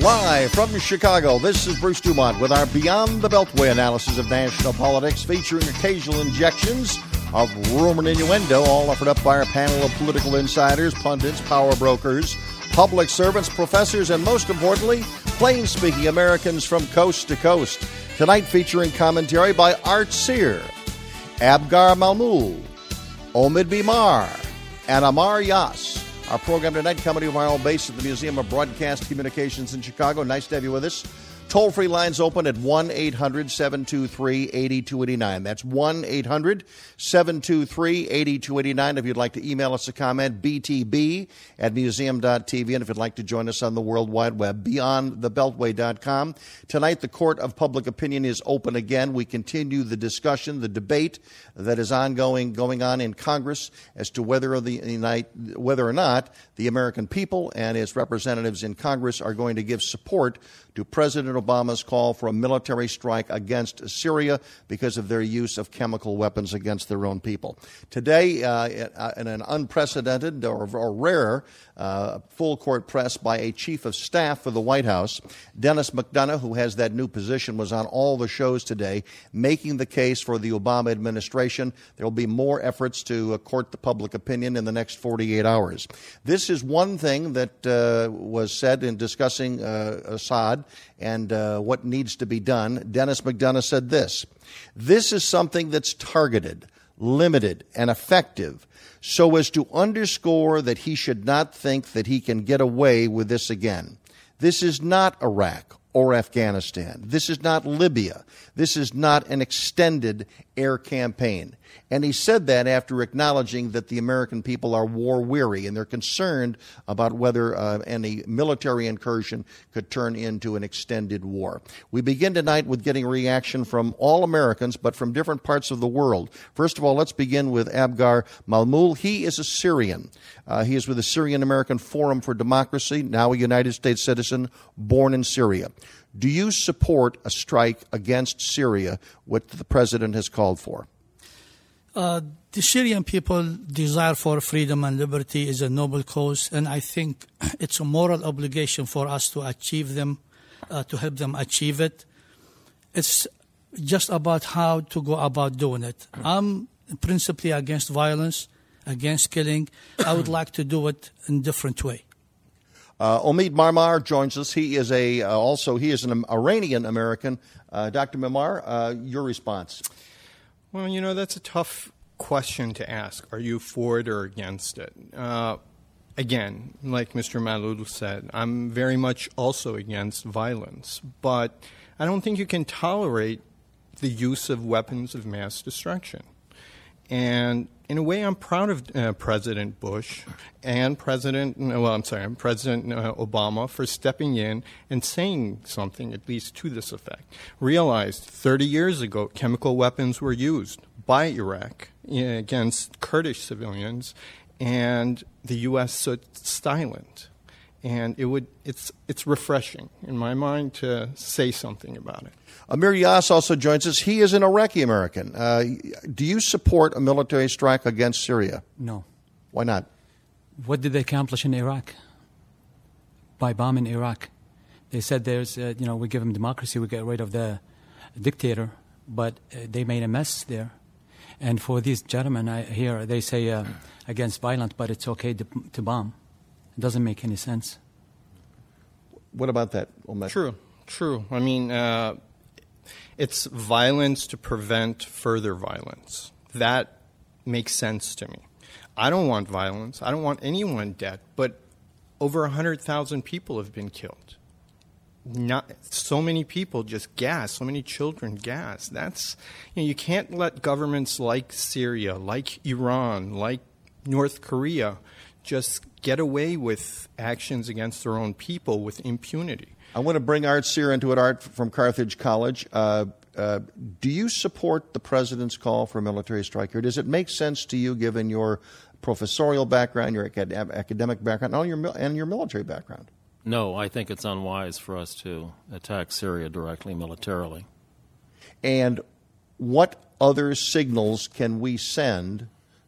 Live from Chicago, this is Bruce Dumont with our Beyond the Beltway analysis of national politics, featuring occasional injections of rumor and innuendo, all offered up by our panel of political insiders, pundits, power brokers, public servants, professors, and most importantly, plain-speaking Americans from coast to coast. Tonight featuring commentary by Art Sear, Abgar Malmoul, Omid Bimar, and Amar Yas. Our program tonight coming to our own base at the Museum of Broadcast Communications in Chicago. Nice to have you with us. Toll-free lines open at 1-800-723-8289. That's 1-800-723-8289. If you'd like to email us a comment, btb@museum.tv. And if you'd like to join us on the World Wide Web, beyondthebeltway.com. Tonight, the Court of Public Opinion is open again. We continue the discussion, the debate that is going on in Congress as to whether or not the American people and its representatives in Congress are going to give support to President Obama's call for a military strike against Syria because of their use of chemical weapons against their own people. Today, in an unprecedented or rare full court press by a chief of staff for the White House, Dennis McDonough, who has that new position, was on all the shows today making the case for the Obama administration. There will be more efforts to court the public opinion in the next 48 hours. This is one thing that was said in discussing Assad and what needs to be done. Dennis McDonough said this: "This is something that's targeted, limited, and effective so as to underscore that he should not think that he can get away with this again. This is not Iraq or Afghanistan. This is not Libya. This is not an extended air campaign." And he said that after acknowledging that the American people are war-weary and they're concerned about whether any military incursion could turn into an extended war. We begin tonight with getting reaction from all Americans, but from different parts of the world. First of all, let's begin with Abgar Malmoul. He is a Syrian. He is with the Syrian American Forum for Democracy, now a United States citizen, born in Syria. Do you support a strike against Syria, what the president has called for? The Syrian people's desire for freedom and liberty is a noble cause, and I think it's a moral obligation for us to achieve them, to help them achieve it. It's just about how to go about doing it. I'm principally against violence, against killing. I would like to do it in a different way. Omid Marmar joins us. He is an Iranian American. Dr. Marmar, your response? Well, that's a tough question to ask. Are you for it or against it? Again, like Mr. Malmoul said, I'm very much also against violence. But I don't think you can tolerate the use of weapons of mass destruction. And in a way, I'm proud of President Bush and President Obama for stepping in and saying something, at least to this effect. Realized 30 years ago, chemical weapons were used by Iraq against Kurdish civilians, and the U.S. stood silent. And it's refreshing, in my mind, to say something about it. Amir Yas also joins us. He is an Iraqi American. Do you support a military strike against Syria? No. Why not? What did they accomplish in Iraq? By bombing Iraq. They said we give them democracy, we get rid of the dictator, but they made a mess there. And for these gentlemen, I hear they say against violence, but it's okay to bomb. It doesn't make any sense. What about that, Omid? True. I mean, it's violence to prevent further violence. That makes sense to me. I don't want violence. I don't want anyone dead. But over 100,000 people have been killed. Not so many people just gassed, so many children gassed. That's you can't let governments like Syria, like Iran, like North Korea just get away with actions against their own people with impunity. I want to bring Art Sear into it. Art from Carthage College. Do you support the president's call for a military strike, or does it make sense to you, given your professorial background, your academic background, and your military background? No, I think it's unwise for us to attack Syria directly militarily. And what other signals can we send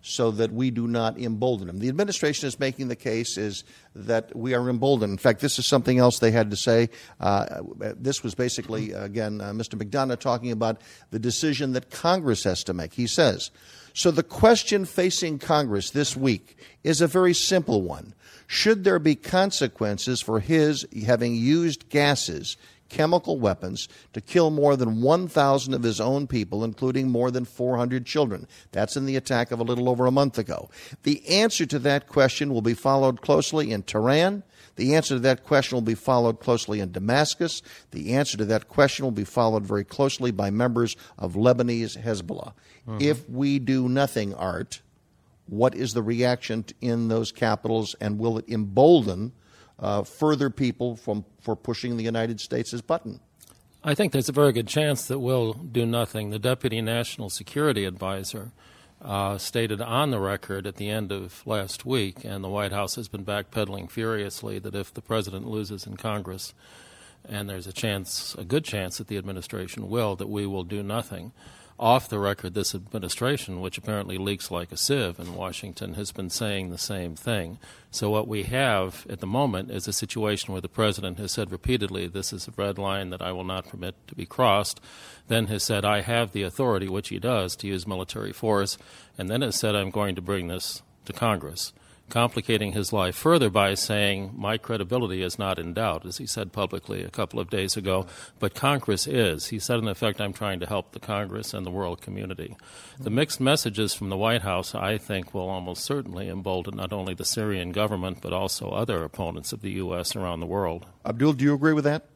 so that we do not embolden them. The administration is making the case is that we are emboldened. In fact, this is something else they had to say. This was basically, again, Mr. McDonough talking about the decision that Congress has to make. He says, so the question facing Congress this week is a very simple one. Should there be consequences for his having used gases, chemical weapons, to kill more than 1,000 of his own people, including more than 400 children? That's in the attack of a little over a month ago. The answer to that question will be followed closely in Tehran. The answer to that question will be followed closely in Damascus. The answer to that question will be followed very closely by members of Lebanese Hezbollah. If we do nothing, Art, what is the reaction in those capitals, and will it embolden further people for pushing the United States' button? I think there's a very good chance that we'll do nothing. The Deputy National Security Advisor stated on the record at the end of last week, and the White House has been backpedaling furiously, that if the president loses in Congress, and there's a good chance that the administration will, that we will do nothing. Off the record, this administration, which apparently leaks like a sieve in Washington, has been saying the same thing. So what we have at the moment is a situation where the president has said repeatedly, this is a red line that I will not permit to be crossed, then has said, I have the authority, which he does, to use military force, and then has said, I'm going to bring this to Congress, complicating his life further by saying, my credibility is not in doubt, as he said publicly a couple of days ago, but Congress is. He said, in effect, I'm trying to help the Congress and the world community. The mixed messages from the White House, I think, will almost certainly embolden not only the Syrian government, but also other opponents of the U.S. around the world. Abdul, do you agree with that?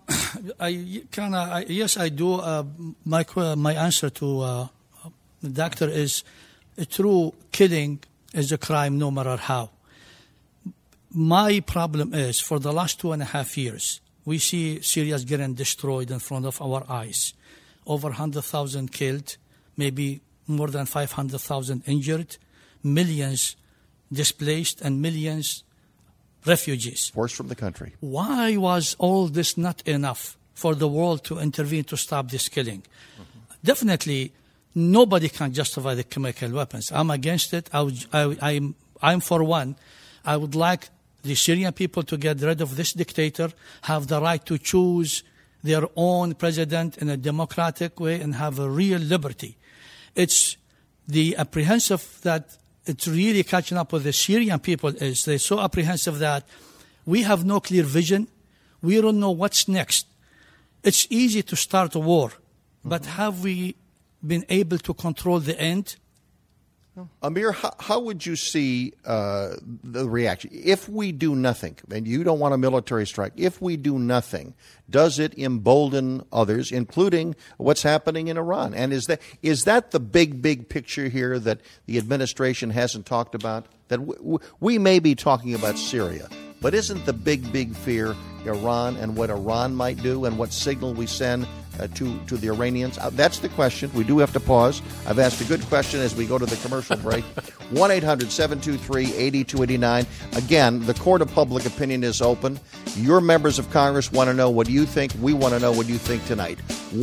Yes, I do. My answer to the doctor is a true killing is a crime no matter how. My problem is, for the last 2.5 years, we see Syria getting destroyed in front of our eyes. Over 100,000 killed, maybe more than 500,000 injured, millions displaced, and millions refugees. Forced from the country. Why was all this not enough for the world to intervene to stop this killing? Definitely, nobody can justify the chemical weapons. I'm against it. I'm for one. I would like the Syrian people to get rid of this dictator, have the right to choose their own president in a democratic way, and have a real liberty. It's the apprehensive that it's really catching up with the Syrian people is they're so apprehensive that we have no clear vision. We don't know what's next. It's easy to start a war, but have we been able to control the end? Amir, how would you see the reaction? If we do nothing, and you don't want a military strike, if we do nothing, does it embolden others, including what's happening in Iran? And is that the big picture here that the administration hasn't talked about? That we may be talking about Syria, but isn't the big fear Iran and what Iran might do and what signal we send to the Iranians? That's the question. We do have to pause. I've asked a good question as we go to the commercial break. 1-800-723-8289. Again, the court of public opinion is open. Your members of Congress want to know what you think. We want to know what you think tonight.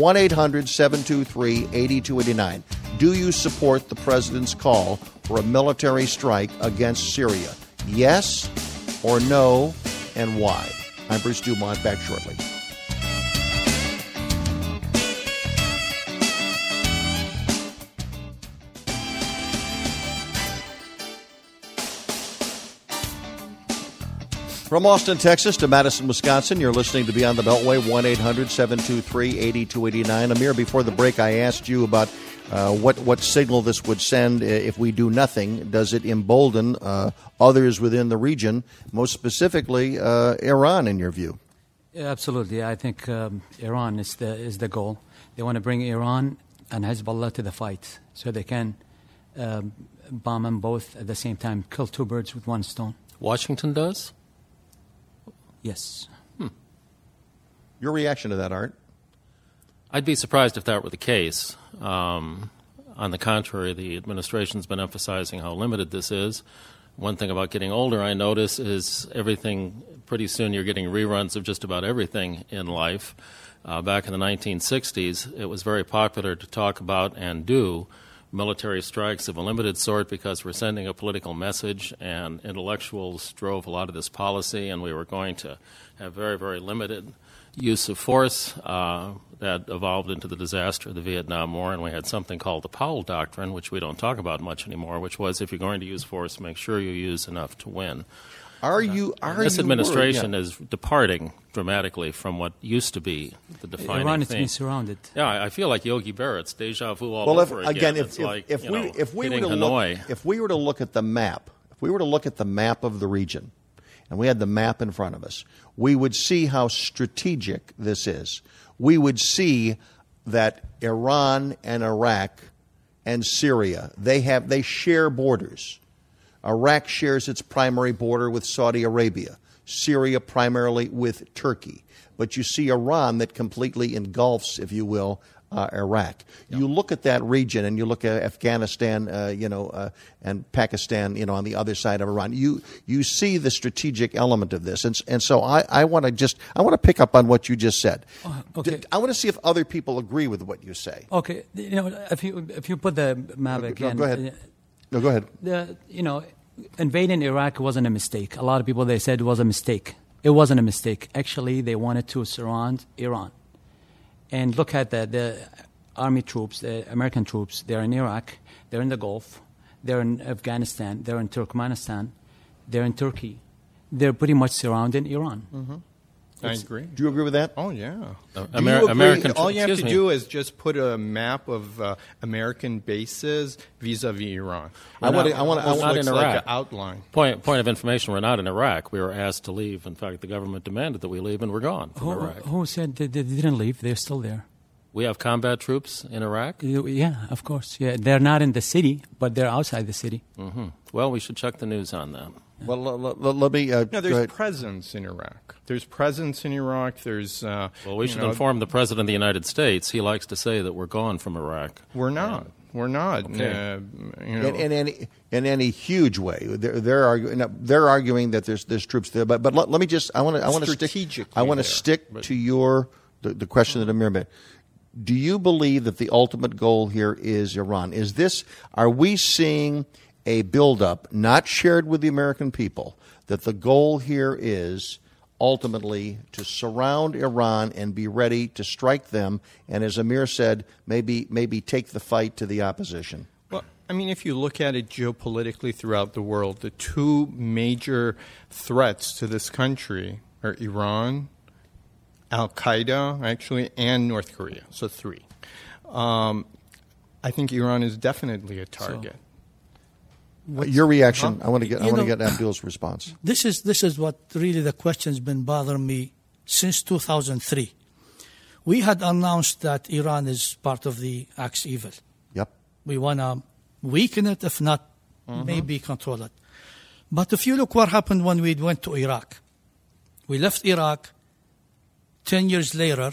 1-800-723-8289. Do you support the president's call for a military strike against Syria? Yes or no, and why? I'm Bruce Dumont, back shortly. From Austin, Texas to Madison, Wisconsin, you're listening to Beyond the Beltway, 1-800-723-8289. Amir, before the break, I asked you about what signal this would send if we do nothing. Does it embolden others within the region, most specifically Iran, in your view? Yeah, absolutely. I think Iran is the goal. They want to bring Iran and Hezbollah to the fight so they can bomb them both at the same time, kill two birds with one stone. Washington does? Yes. Your reaction to that, Art? I'd be surprised if that were the case. On the contrary, the administration's been emphasizing how limited this is. One thing about getting older I notice is everything, pretty soon you're getting reruns of just about everything in life. Back in the 1960s, it was very popular to talk about and do military strikes of a limited sort because we're sending a political message, and intellectuals drove a lot of this policy, and we were going to have very, very limited use of force. That evolved into the disaster of the Vietnam War, and we had something called the Powell Doctrine, which we don't talk about much anymore, which was if you're going to use force, make sure you use enough to win. This administration is departing dramatically from what used to be the defining Iran thing. is being surrounded. Yeah, I feel like Yogi Berra. It's deja vu all over again. If we were to look at the map, of the region, and we had the map in front of us, we would see how strategic this is. We would see that Iran and Iraq and Syria, they share borders. Iraq shares its primary border with Saudi Arabia, Syria primarily with Turkey. But you see Iran that completely engulfs, if you will, Iraq. Yep. You look at that region and you look at Afghanistan, and Pakistan, on the other side of Iran. You see the strategic element of this, and so I want to pick up on what you just said. Okay. I want to see if other people agree with what you say. Okay, if you put the map again. Go ahead. No, go ahead. Invading Iraq wasn't a mistake. A lot of people, they said it was a mistake. It wasn't a mistake. Actually, they wanted to surround Iran. And look at the army troops, the American troops. They're in Iraq. They're in the Gulf. They're in Afghanistan. They're in Turkmenistan. They're in Turkey. They're pretty much surrounding Iran. Mm-hmm. I agree. Do you agree with that? Oh, yeah. American. All you have to do is just put a map of American bases vis-a-vis Iran. I want to in like an outline. Point of information: we're not in Iraq. We were asked to leave. In fact, the government demanded that we leave, and we're gone from Iraq. Who said they didn't leave? They're still there. We have combat troops in Iraq? Yeah, of course. Yeah, they're not in the city, but they're outside the city. Mm-hmm. Well, we should check the news on that. Well, let me... there's presence in Iraq. There's presence in Iraq. There's... we should inform the President of the United States. He likes to say that we're gone from Iraq. We're not. We're not. Okay. In any huge way. They're arguing that there's troops there. But let me just... I want to stick to the question that Amir made. Do you believe that the ultimate goal here is Iran? Are we seeing a buildup, not shared with the American people, that the goal here is ultimately to surround Iran and be ready to strike them, and as Amir said, maybe take the fight to the opposition? Well, I mean, if you look at it geopolitically throughout the world, the two major threats to this country are Iran, Al-Qaeda, actually, and North Korea. So 3. I think Iran is definitely a target. Your reaction? I want to get Abdul's response. This is what really the question's been bothering me since 2003. We had announced that Iran is part of the Axis evil. Yep. We want to weaken it, if not maybe control it. But if you look what happened when we went to Iraq, we left Iraq. 10 years later,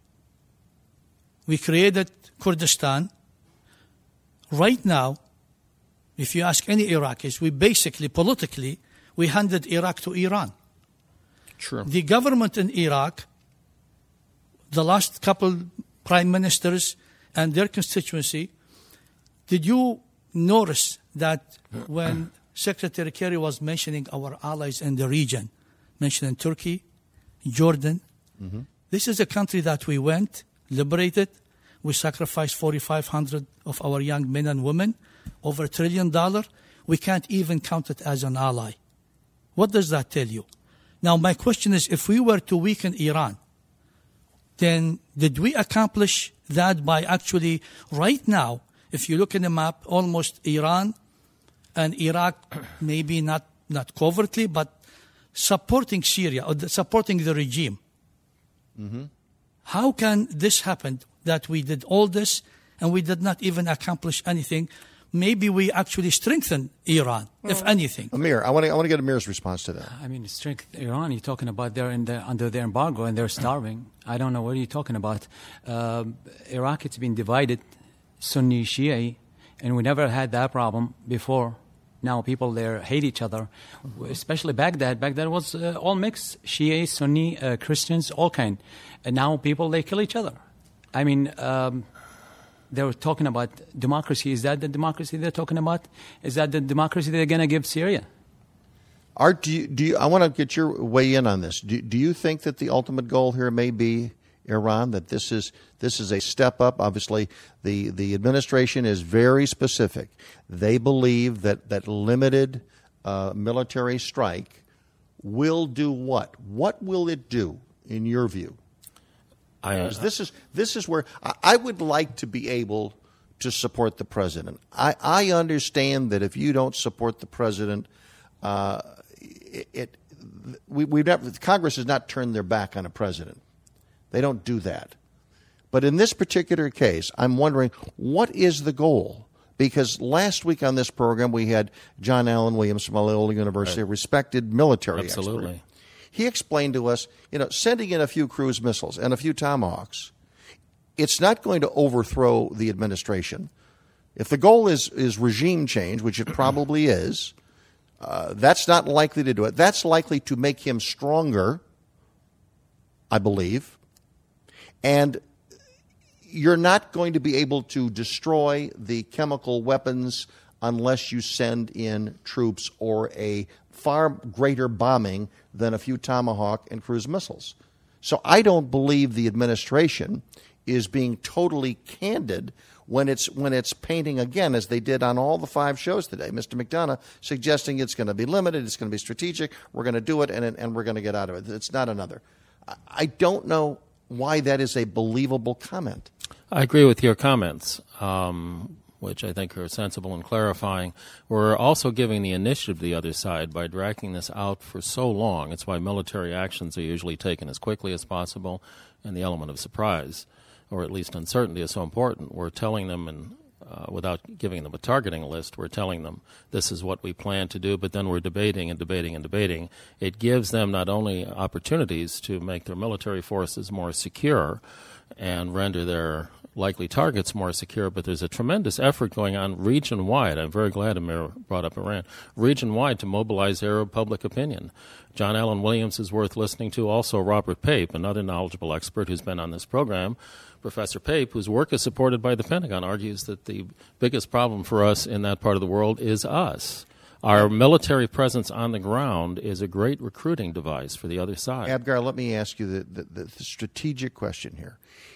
we created Kurdistan. Right now, if you ask any Iraqis, we basically, politically, we handed Iraq to Iran. True. The government in Iraq, the last couple prime ministers and their constituency, did you notice that when Secretary Kerry was mentioning our allies in the region, mentioning Turkey, Jordan, this is a country that we went, liberated. We sacrificed 4,500 of our young men and women, over $1 trillion. We can't even count it as an ally. What does that tell you? Now, my question is, if we were to weaken Iran, then did we accomplish that by actually, right now, if you look in the map, almost Iran and Iraq, maybe not covertly, but supporting Syria, or supporting the regime. Mm-hmm. How can this happen that we did all this and we did not even accomplish anything? Maybe we actually strengthened Iran, if anything. Amir, I want to get Amir's response to that. I mean, strengthen Iran. You're talking about they're under their embargo and they're starving. I don't know what you're talking about. Iraq, it's been divided, Sunni, Shia, and we never had that problem before. Now people there hate each other, especially Baghdad. Baghdad was all mixed, Shia, Sunni, Christians, all kind. And now people, they kill each other. I mean, they were talking about democracy. Is that the democracy they're talking about? Is that the democracy they're going to give Syria? Art, do you, I want to get your weigh in on this. Do you think that the ultimate goal here may be Iran, that this is a step up? Obviously, the administration is very specific. They believe that limited military strike will do what? What will it do, in your view? This is where I would like to be able to support the president. I understand that if you don't support the president, Congress has not turned their back on a president. They don't do that. But in this particular case, I'm wondering, what is the goal? Because last week on this program, we had John Allen Williams from Loyola University, a respected military expert. He explained to us, sending in a few cruise missiles and a few Tomahawks, it's not going to overthrow the administration. If the goal is regime change, which it probably is, that's not likely to do it. That's likely to make him stronger, I believe. And you're not going to be able to destroy the chemical weapons unless you send in troops or a far greater bombing than a few Tomahawk and cruise missiles. So I don't believe the administration is being totally candid when it's painting, again, as they did on all the 5 shows today, Mr. McDonough, suggesting it's going to be limited, it's going to be strategic, we're going to do it, and we're going to get out of it. It's not another. I don't know why that is a believable comment. I agree with your comments, which I think are sensible and clarifying. We're also giving the initiative to the other side by dragging this out for so long. It's why military actions are usually taken as quickly as possible, and the element of surprise, or at least uncertainty, is so important. We're telling them, and without giving them a targeting list, we're telling them this is what we plan to do, but then we're debating and debating and debating. It gives them not only opportunities to make their military forces more secure and render their likely targets more secure, but there's a tremendous effort going on region-wide. I'm very glad Amir brought up Iran. Region-wide to mobilize Arab public opinion. John Allen Williams is worth listening to. Also, Robert Pape, another knowledgeable expert who's been on this program. Professor Pape, whose work is supported by the Pentagon, argues that the biggest problem for us in that part of the world is us. Our military presence on the ground is a great recruiting device for the other side. Abgar, let me ask you the strategic question here.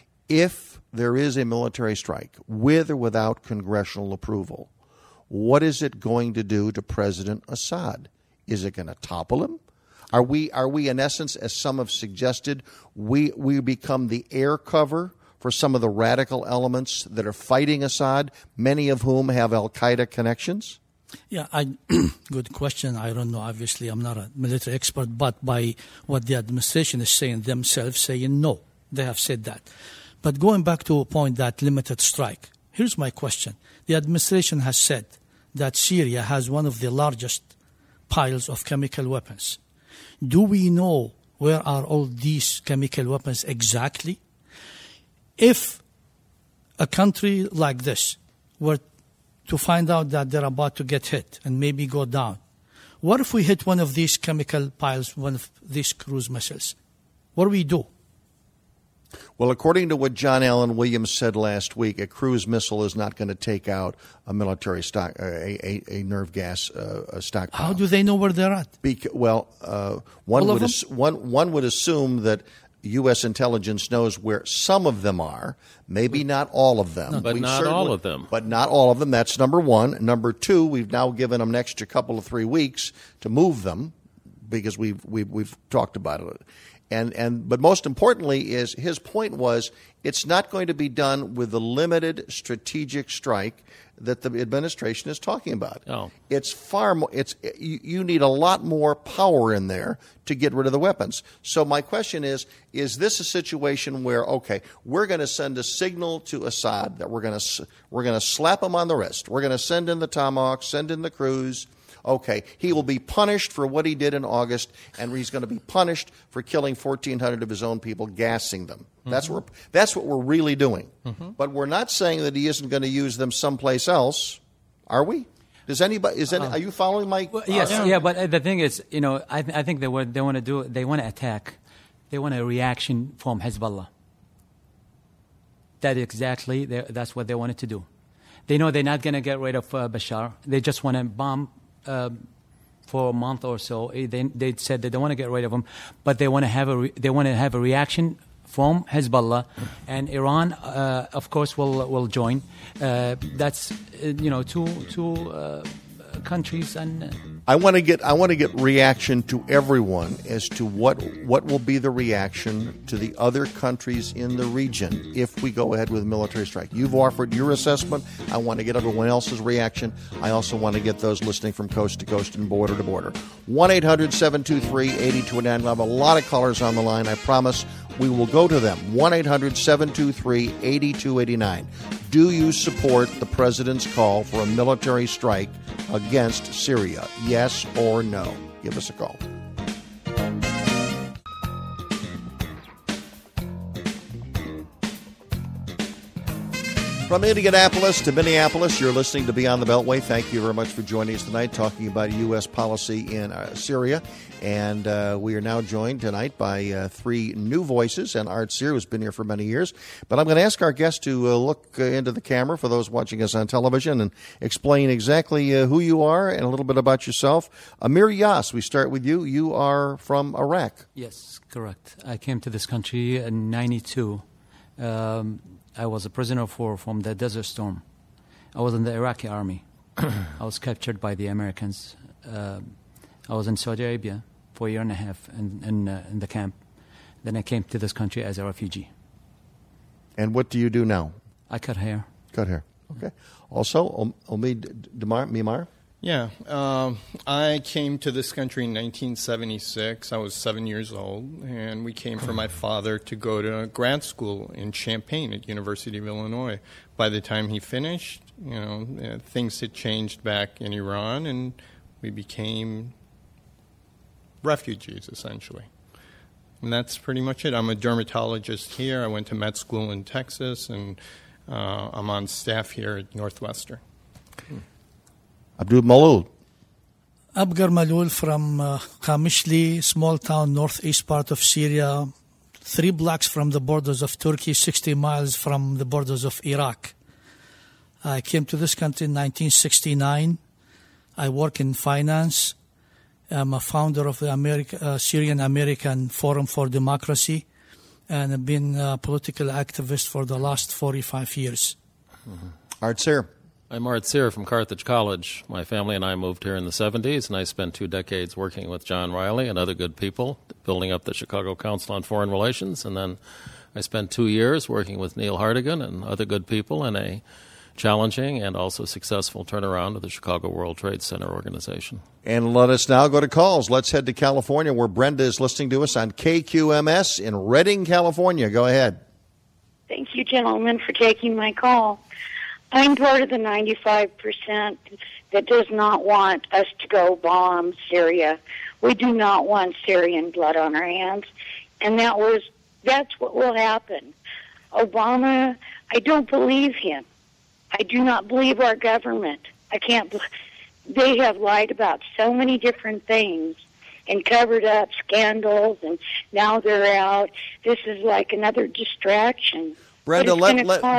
If there is a military strike, with or without congressional approval, what is it going to do to President Assad? Is it going to topple him? Are we in essence, as some have suggested, we become the air cover for some of the radical elements that are fighting Assad, many of whom have al-Qaeda connections? Yeah, good question. I don't know. Obviously, I'm not a military expert, but by what the administration is saying themselves, saying no. They have said that. But going back to a point, that limited strike, here's my question. The administration has said that Syria has one of the largest piles of chemical weapons. Do we know where are all these chemical weapons exactly? If a country like this were to find out that they're about to get hit and maybe go down, what if we hit one of these chemical piles, one of these cruise missiles? What do we do? Well, according to what John Allen Williams said last week, a cruise missile is not going to take out a military stock, a nerve gas stockpile. How do they know where they're at? One would assume that U.S. intelligence knows where some of them are, maybe not all of them. But not all of them. But not all of them. That's number one. Number two, we've now given them an extra couple of 3 weeks to move them because we've talked about it. But most importantly is his point was it's not going to be done with the limited strategic strike that the administration is talking about. Oh. It's far more. You need a lot more power in there to get rid of the weapons. So my question is this a situation where we're going to send a signal to Assad that we're going to slap him on the wrist. We're going to send in the Tomahawk, send in the cruise. He will be punished for what he did in August, and he's going to be punished for killing 1,400 of his own people, gassing them. Mm-hmm. That's what we're really doing. Mm-hmm. But we're not saying that he isn't going to use them someplace else, are we? Are you following my? Well, yes, yeah. But the thing is, I think they want to attack. They want a reaction from Hezbollah. that's what they wanted to do. They know they're not going to get rid of Bashar. They just want to bomb for a month or so. They said they don't want to get rid of him, but they want to have a reaction from Hezbollah, and Iran, of course, will join. That's two countries, and I want to get reaction to everyone as to what will be the reaction to the other countries in the region if we go ahead with a military strike. You've offered your assessment. I want to get everyone else's reaction. I also want to get those listening from coast to coast and border to border. 1-800-723-8289. We'll have a lot of callers on the line. I promise we will go to them. 1-800-723-8289. Do you support the president's call for a military strike against Syria? Yes or no? Give us a call. From Indianapolis to Minneapolis, you're listening to Beyond the Beltway. Thank you very much for joining us tonight, talking about U.S. policy in Syria. And we are now joined tonight by three new voices, and Art Sear, who's been here for many years. But I'm going to ask our guest to look into the camera for those watching us on television and explain exactly who you are and a little bit about yourself. Amir Yas, we start with you. You are from Iraq. Yes, correct. I came to this country in 92. I was a prisoner from the Desert Storm. I was in the Iraqi army. I was captured by the Americans. I was in Saudi Arabia for a year and a half in the camp. Then I came to this country as a refugee. And what do you do now? I cut hair. Cut hair. Okay. Also, Omid Mimar? Yeah. I came to this country in 1976. I was 7 years old, and we came for my father to go to grad school in Champaign at University of Illinois. By the time he finished, things had changed back in Iran, and we became refugees, essentially. And that's pretty much it. I'm a dermatologist here. I went to med school in Texas, and I'm on staff here at Northwestern. Abdul Malul. Abgar Malul from Kamishli, small town northeast part of Syria, 3 blocks from the borders of Turkey, 60 miles from the borders of Iraq. I came to this country in 1969. I work in finance. I'm a founder of the Syrian American Forum for Democracy, and I've been a political activist for the last 45 years. Mm-hmm. Art Sear. I'm Art Sear from Carthage College. My family and I moved here in the 70s, and I spent 2 decades working with John Riley and other good people, building up the Chicago Council on Foreign Relations. And then I spent 2 years working with Neil Hartigan and other good people in a challenging and also successful turnaround of the Chicago World Trade Center organization. And let us now go to calls. Let's head to California, where Brenda is listening to us on KQMS in Redding, California. Go ahead. Thank you, gentlemen, for taking my call. I'm part of the 95% that does not want us to go bomb Syria. We do not want Syrian blood on our hands, and that's what will happen. Obama, I don't believe him. I do not believe our government. They have lied about so many different things and covered up scandals, and now they're out. This is like another distraction. Brenda, let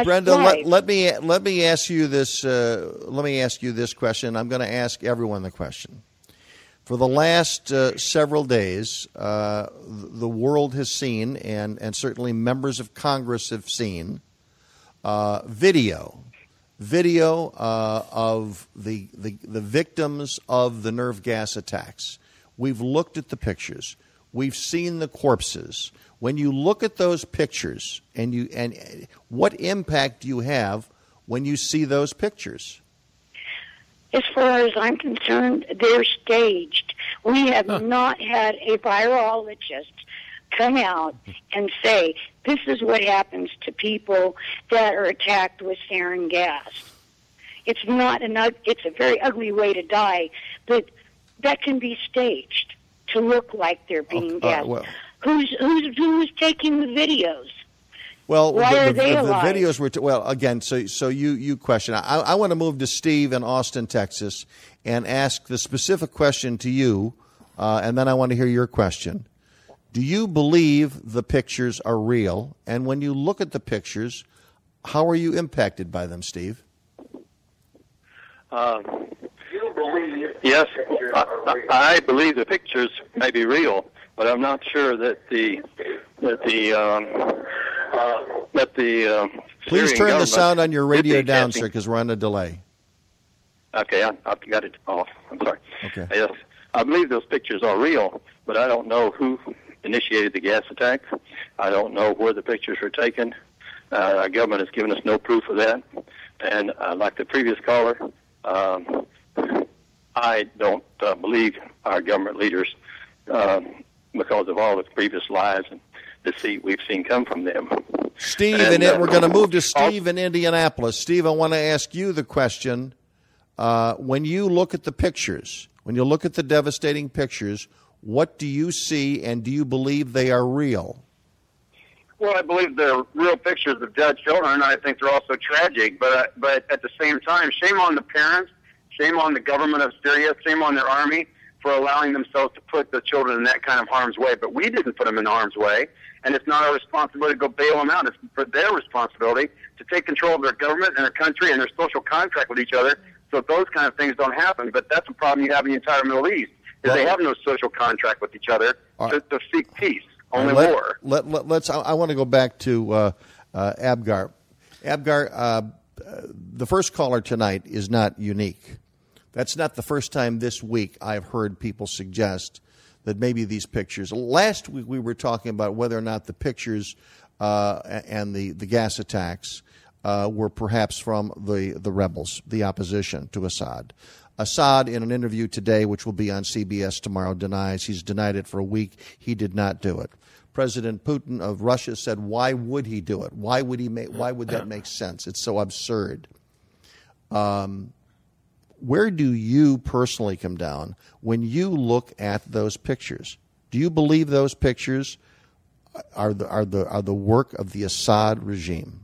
me ask you this. Let me ask you this question. I'm going to ask everyone the question. For the last several days, the world has seen, and certainly members of Congress have seen, video of the victims of the nerve gas attacks. We've looked at the pictures. We've seen the corpses. When you look at those pictures, and what impact do you have when you see those pictures? As far as I'm concerned, they're staged. We have not had a virologist come out and say, this is what happens to people that are attacked with sarin gas. It's a very ugly way to die, but that can be staged to look like they're being gassed. Who's taking the videos? Well, Why are they the alive? videos were again. So you question. I want to move to Steve in Austin, Texas, and ask the specific question to you, and then I want to hear your question. Do you believe the pictures are real? And when you look at the pictures, How are you impacted by them, Steve? Yes, I believe the pictures may be real, but I'm not sure that the Please Syrian turn the sound on your radio should be down, accepting- sir, because we're on a delay. Okay, I've got it off. I'm sorry. Okay. Yes, I believe those pictures are real, but I don't know who initiated the gas attack. I don't know where the pictures were taken. Our government has given us no proof of that. And like the previous caller, I don't believe our government leaders because of all the previous lies and deceit we've seen come from them. Steve, And, we're going to move to Steve in Indianapolis. Steve, I want to ask you the question. When you look at the pictures, when you look at the devastating pictures, what do you see, and do you believe they are real? Well, I believe they're real pictures of dead children. I think they're also tragic, but at the same time, shame on the parents, shame on the government of Syria, shame on their army for allowing themselves to put the children in that kind of harm's way. But we didn't put them in harm's way, and it's not our responsibility to go bail them out. It's for their responsibility to take control of their government and their country and their social contract with each other so those kind of things don't happen. But that's a problem you have in the entire Middle East, is they have no social contract with each other to seek peace. Only war. I want to go back to Abgar. Abgar, the first caller tonight is not unique. That's not the first time this week I've heard people suggest that maybe these pictures. Last week we were talking about whether or not the pictures and the gas attacks were perhaps from the rebels, the opposition to Assad. Assad, in an interview today, which will be on CBS tomorrow, denies. He's denied it for a week. He did not do it. President Putin of Russia said, "Why would he do it? Why would that make sense? It's so absurd." Where do you personally come down when you look at those pictures? Do you believe those pictures are the work of the Assad regime?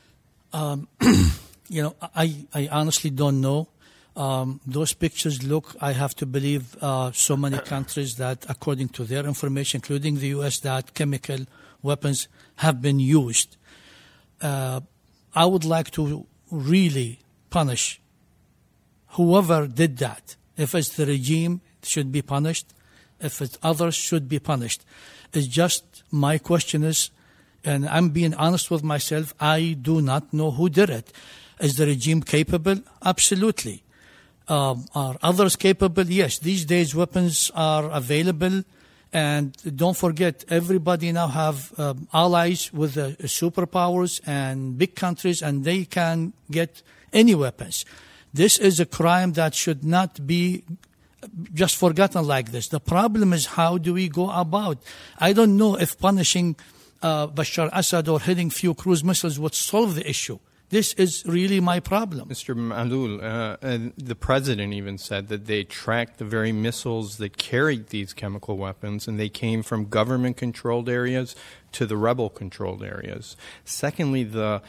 I honestly don't know. Those pictures look, I have to believe, so many countries that, according to their information, including the U.S., that chemical weapons have been used. I would like to really punish whoever did that. If it's the regime, it should be punished. If it's others, should be punished. It's just my question is, and I'm being honest with myself, I do not know who did it. Is the regime capable? Absolutely. Are others capable? Yes. These days, weapons are available. And don't forget, everybody now have allies with superpowers and big countries, and they can get any weapons. This is a crime that should not be just forgotten like this. The problem is, how do we go about? I don't know if punishing Bashar Assad or hitting few cruise missiles would solve the issue. This is really my problem. Mr. Malul, the president even said that they tracked the very missiles that carried these chemical weapons, and they came from government-controlled areas to the rebel-controlled areas. Secondly, the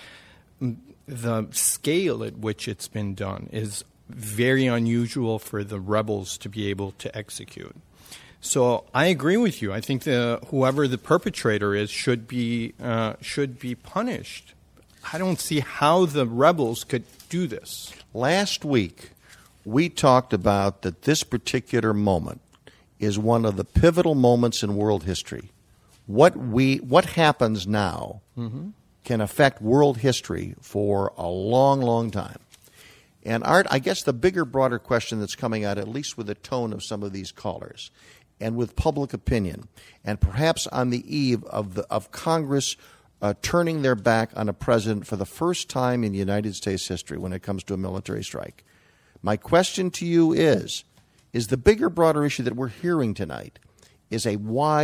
scale at which it's been done is very unusual for the rebels to be able to execute. So I agree with you. I think whoever the perpetrator is should be punished. I don't see how the rebels could do this. Last week, we talked about that this particular moment is one of the pivotal moments in world history. What happens now can affect world history for a long, long time. And Art, I guess the bigger, broader question that's coming out, at least with the tone of some of these callers, and with public opinion, and perhaps on the eve of Congress turning their back on a president for the first time in United States history when it comes to a military strike. My question to you is the bigger, broader issue that we're hearing tonight is a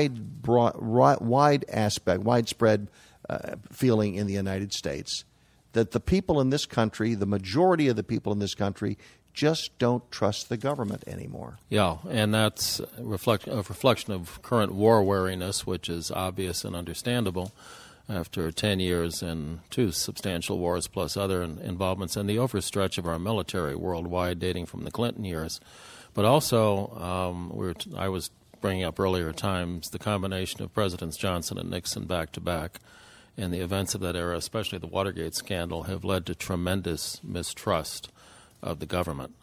widespread feeling in the United States that the people in this country, the majority of the people in this country, just don't trust the government anymore. Yeah, and that's a reflection of current war weariness, which is obvious and understandable after 10 years and 2 substantial wars plus other involvements and the overstretch of our military worldwide dating from the Clinton years. But also, I was bringing up earlier times the combination of Presidents Johnson and Nixon back-to-back and the events of that era, especially the Watergate scandal, have led to tremendous mistrust of the government.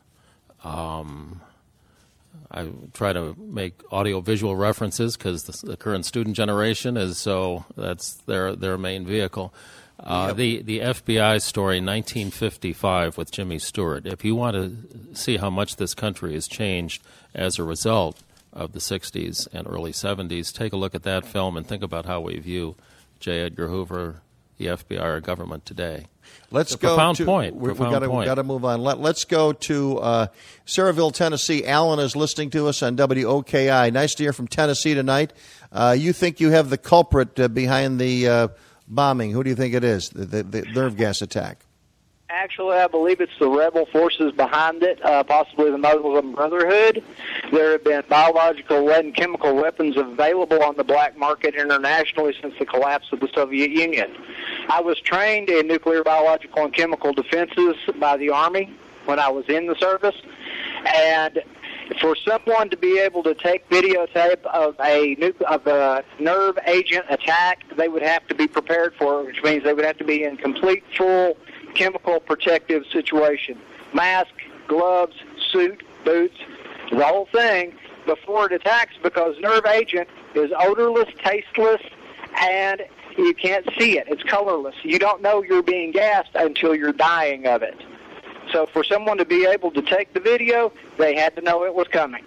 I try to make audio-visual references because the current student generation is so that's their main vehicle. The FBI story, 1955, with Jimmy Stewart. If you want to see how much this country has changed as a result of the 60s and early 70s, take a look at that film and think about how we view J. Edgar Hoover, the FBI, or government today. Let's go profound to point. We've got to move on. Let's go to Saraville, Tennessee. Alan is listening to us on WOKI. Nice to hear from Tennessee tonight. You think you have the culprit behind the bombing? Who do you think it is? The nerve gas attack? Actually, I believe it's the rebel forces behind it, possibly the Muslim Brotherhood. There have been biological and chemical weapons available on the black market internationally since the collapse of the Soviet Union. I was trained in nuclear, biological, and chemical defenses by the Army when I was in the service, and for someone to be able to take videotape of a nerve agent attack, they would have to be prepared for it, which means they would have to be in complete, full chemical protective situation. Mask, gloves, suit, boots, the whole thing before it attacks, because nerve agent is odorless, tasteless, and you can't see it. It's colorless. You don't know you're being gassed until you're dying of it. So for someone to be able to take the video, they had to know it was coming.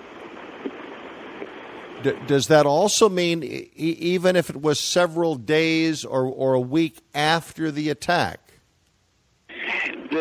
Does that also mean even if it was several days or a week after the attack? The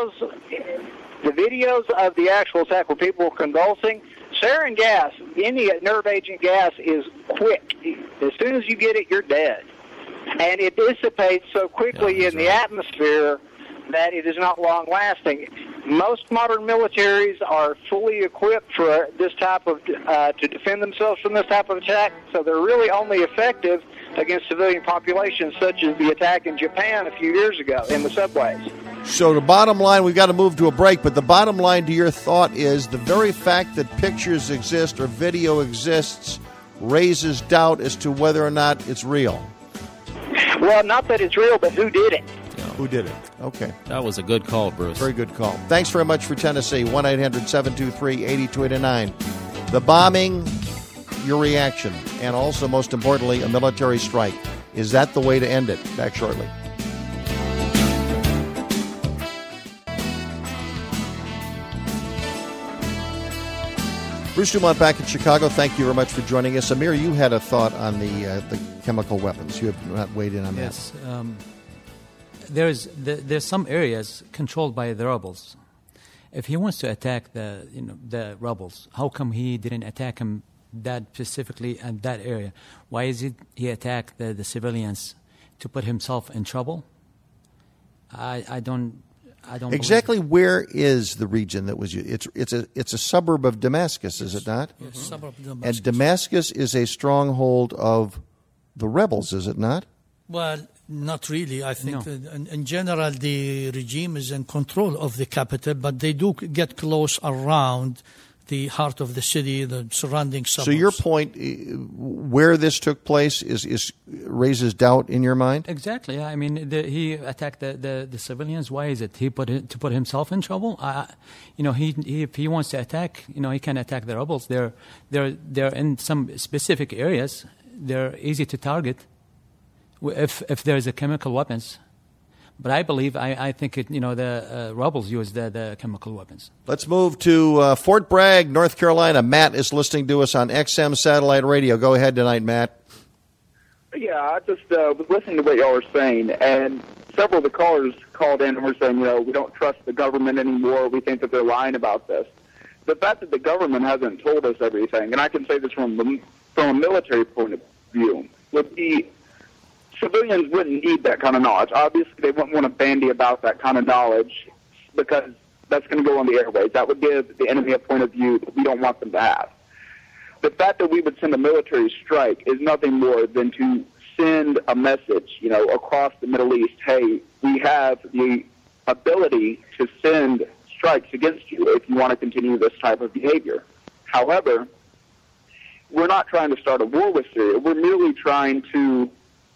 videos of the actual attack where people were convulsing, sarin gas, any nerve agent gas, is quick. As soon as you get it, you're dead. And it dissipates so quickly in the atmosphere that it is not long-lasting. Most modern militaries are fully equipped for this type of to defend themselves from this type of attack, so they're really only effective against civilian populations, such as the attack in Japan a few years ago in the subways. So the bottom line, we've got to move to a break, but the bottom line to your thought is the very fact that pictures exist or video exists raises doubt as to whether or not it's real. Well, not that it's real, but who did it? Who did it? Okay. That was a good call, Bruce. Very good call. Thanks very much for Tennessee. 1-800-723-8289. The bombing, your reaction, and also, most importantly, a military strike. Is that the way to end it? Back shortly. Bruce Dumont back in Chicago. Thank you very much for joining us. Amir, you had a thought on the chemical weapons. You have not weighed in on that. Yes. There's some areas controlled by the rebels. If he wants to attack the rebels, how come he didn't attack them that specifically in that area? Why is it he attacked the civilians to put himself in trouble? I don't exactly where is the region that was used? It's a suburb of Damascus, is it not? Yes, suburb of Damascus. And Damascus is a stronghold of the rebels, is it not? Well, not really. I think in general the regime is in control of the capital, but they do get close around the heart of the city, the surrounding suburbs. So your point, where this took place, is raises doubt in your mind? Exactly. Yeah. I mean, he attacked the civilians. Why is it? To put himself in trouble? If he wants to attack, he can attack the rebels. They're in some specific areas. They're easy to target if there's a chemical weapons. But I believe, I think the rebels use the chemical weapons. Let's move to Fort Bragg, North Carolina. Matt is listening to us on XM Satellite Radio. Go ahead tonight, Matt. Yeah, I just was listening to what y'all were saying, and several of the callers called in and were saying, we don't trust the government anymore. We think that they're lying about this. The fact that the government hasn't told us everything, and I can say this from a military point of view, would be civilians wouldn't need that kind of knowledge. Obviously, they wouldn't want to bandy about that kind of knowledge because that's going to go on the airways. That would give the enemy a point of view that we don't want them to have. The fact that we would send a military strike is nothing more than to send a message, across the Middle East, hey, we have the ability to send strikes against you if you want to continue this type of behavior. However, we're not trying to start a war with Syria. We're merely trying to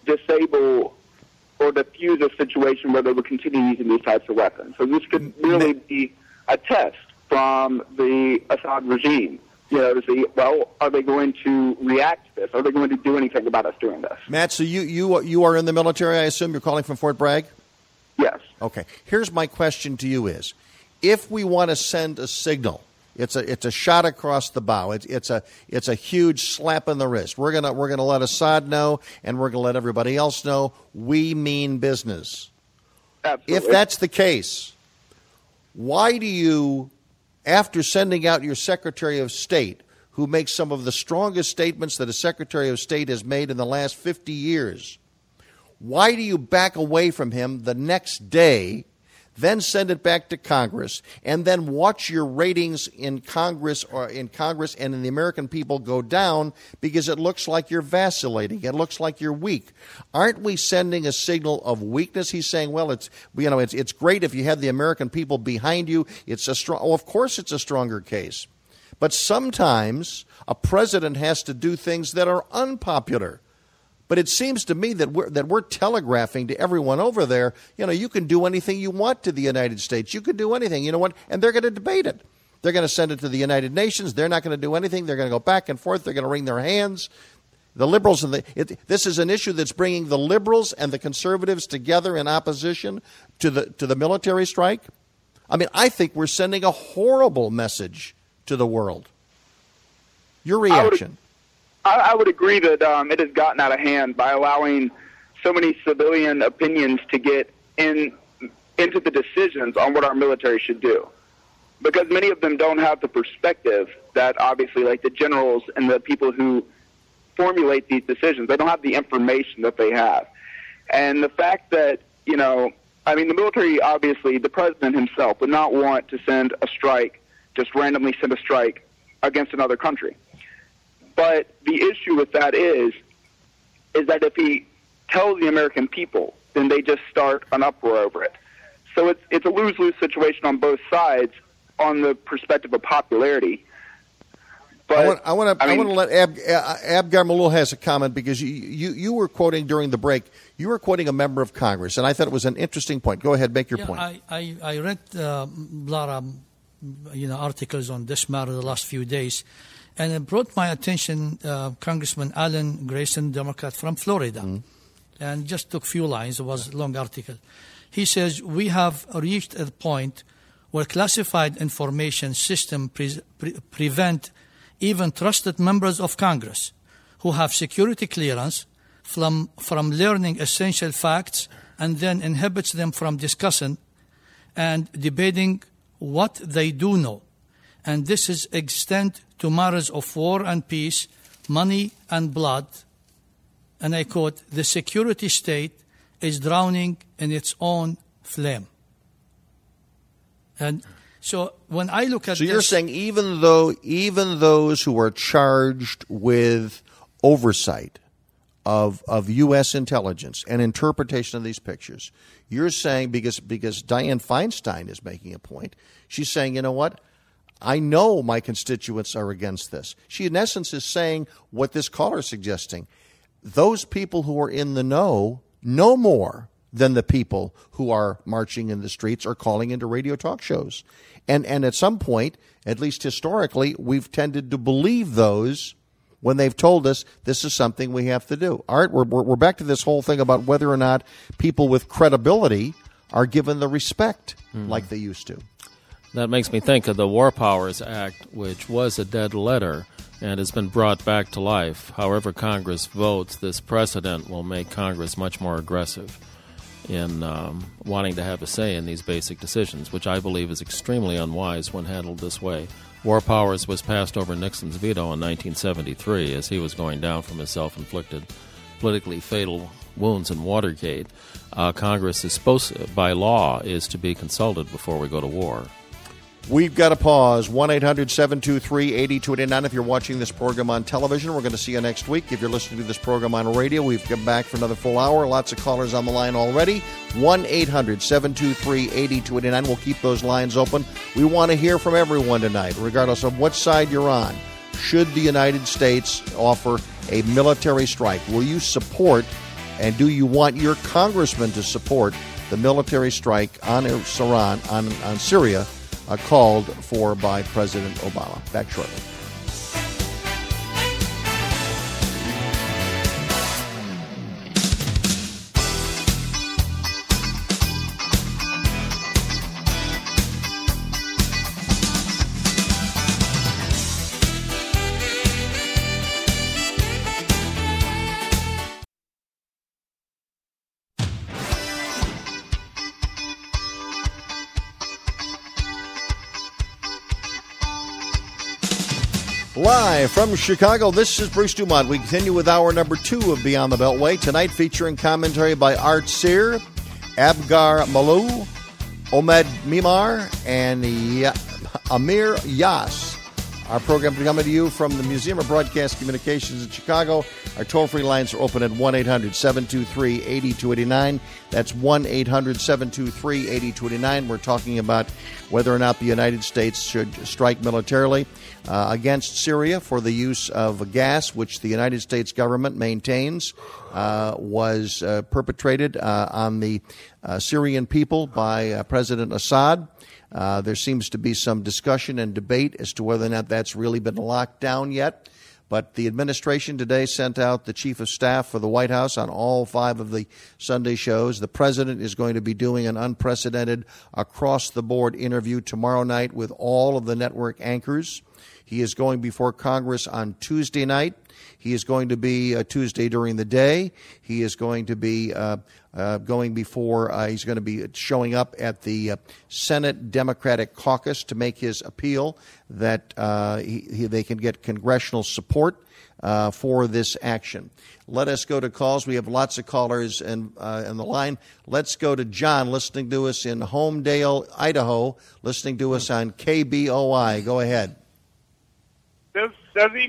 disable or defuse a situation where they would continue using these types of weapons. So this could really be a test from the Assad regime, to see, well, are they going to react to this? Are they going to do anything about us doing this? Matt, so you are in the military, I assume? You're calling from Fort Bragg? Yes. Okay. Here's my question to you is, if we want to send a signal, it's a shot across the bow. It's a huge slap in the wrist. We're gonna let Assad know, and we're gonna let everybody else know we mean business. Absolutely. If that's the case, why do you, after sending out your Secretary of State, who makes some of the strongest statements that a Secretary of State has made in the last 50 years, why do you back away from him the next day, then send it back to Congress, and then watch your ratings in Congress and in the American people go down because it looks like you're vacillating. It looks like you're weak. Aren't we sending a signal of weakness? He's saying, well, it's great if you have the American people behind you. Of course it's a stronger case. But sometimes a president has to do things that are unpopular. But it seems to me that we're telegraphing to everyone over there, you can do anything you want to the United States. You can do anything. You know what? And they're going to debate it. They're going to send it to the United Nations. They're not going to do anything. They're going to go back and forth. They're going to wring their hands. The liberals this is an issue that's bringing the liberals and the conservatives together in opposition to the military strike. I mean, I think we're sending a horrible message to the world. Your reaction? I would agree that it has gotten out of hand by allowing so many civilian opinions to get into the decisions on what our military should do. Because many of them don't have the perspective that obviously, like the generals and the people who formulate these decisions, they don't have the information that they have. And the fact that, the military, obviously, the president himself would not want to send a strike, just randomly send a strike against another country. But the issue with that is that if he tells the American people, then they just start an uproar over it. So it's a lose-lose situation on both sides on the perspective of popularity. But I want to let Abgar Malul has a comment because you were quoting during the break. You were quoting a member of Congress, and I thought it was an interesting point. Go ahead, make your point. I read a lot of articles on this matter the last few days. And it brought my attention Congressman Alan Grayson, Democrat from Florida, and just took few lines. It was a long article. He says, we have reached a point where classified information systems prevent even trusted members of Congress who have security clearance from learning essential facts and then inhibits them from discussing and debating what they do know. And this is extend to matters of war and peace, money and blood. And I quote, the security state is drowning in its own flame. And so when I look at this... So you're saying even those who are charged with oversight of U.S. intelligence and interpretation of these pictures, you're saying, because Dianne Feinstein is making a point, she's saying, you know what? I know my constituents are against this. She, in essence, is saying what this caller is suggesting. Those people who are in the know more than the people who are marching in the streets or calling into radio talk shows. And at some point, at least historically, we've tended to believe those when they've told us this is something we have to do. Art, we're back to this whole thing about whether or not people with credibility are given the respect like they used to. That makes me think of the War Powers Act, which was a dead letter and has been brought back to life. However Congress votes, this precedent will make Congress much more aggressive in wanting to have a say in these basic decisions, which I believe is extremely unwise when handled this way. War Powers was passed over Nixon's veto in 1973 as he was going down from his self-inflicted politically fatal wounds in Watergate. Congress is supposed, by law, is to be consulted before we go to war. We've got to pause. 1-800-723-8289 if you're watching this program on television. We're going to see you next week. If you're listening to this program on radio, we've come back for another full hour. Lots of callers on the line already. 1-800-723-8289. We'll keep those lines open. We want to hear from everyone tonight, regardless of what side you're on. Should the United States offer a military strike? Will you support And do you want your congressman to support the military strike on Iran, on Syria, called for by President Obama? Back shortly. Live from Chicago, this is Bruce Dumont. We continue with hour number 2 of Beyond the Beltway, tonight featuring commentary by Art Sear, Abgar Malou, Omed Mimar, and Amir Yas. Our program is coming to you from the Museum of Broadcast Communications in Chicago. Our toll-free lines are open at 1-800-723-8289. That's 1-800-723-8289. We're talking about whether or not the United States should strike militarily against Syria for the use of gas, which the United States government maintains was perpetrated on the Syrian people by President Assad. There seems to be some discussion and debate as to whether or not that's really been locked down yet. But the administration today sent out the chief of staff for the White House on all 5 of the Sunday shows. The president is going to be doing an unprecedented across-the-board interview tomorrow night with all of the network anchors. He is going before Congress on Tuesday night. He is going to be Tuesday during the day. He is going to be he's going to be showing up at the Senate Democratic Caucus to make his appeal that they can get congressional support for this action. Let us go to calls. We have lots of callers in the line. Let's go to John, listening to us in Homedale, Idaho, listening to us on KBOI. Go ahead. Does he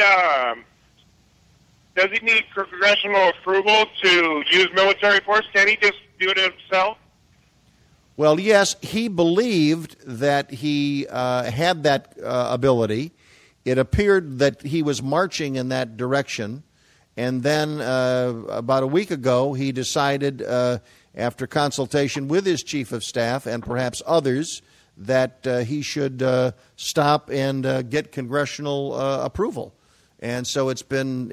need congressional approval to use military force? Can he just do it himself? Well, yes, he believed that he had that ability. It appeared that he was marching in that direction. And then about a week ago, he decided, after consultation with his chief of staff and perhaps others, that he should stop and get congressional approval. And so it's been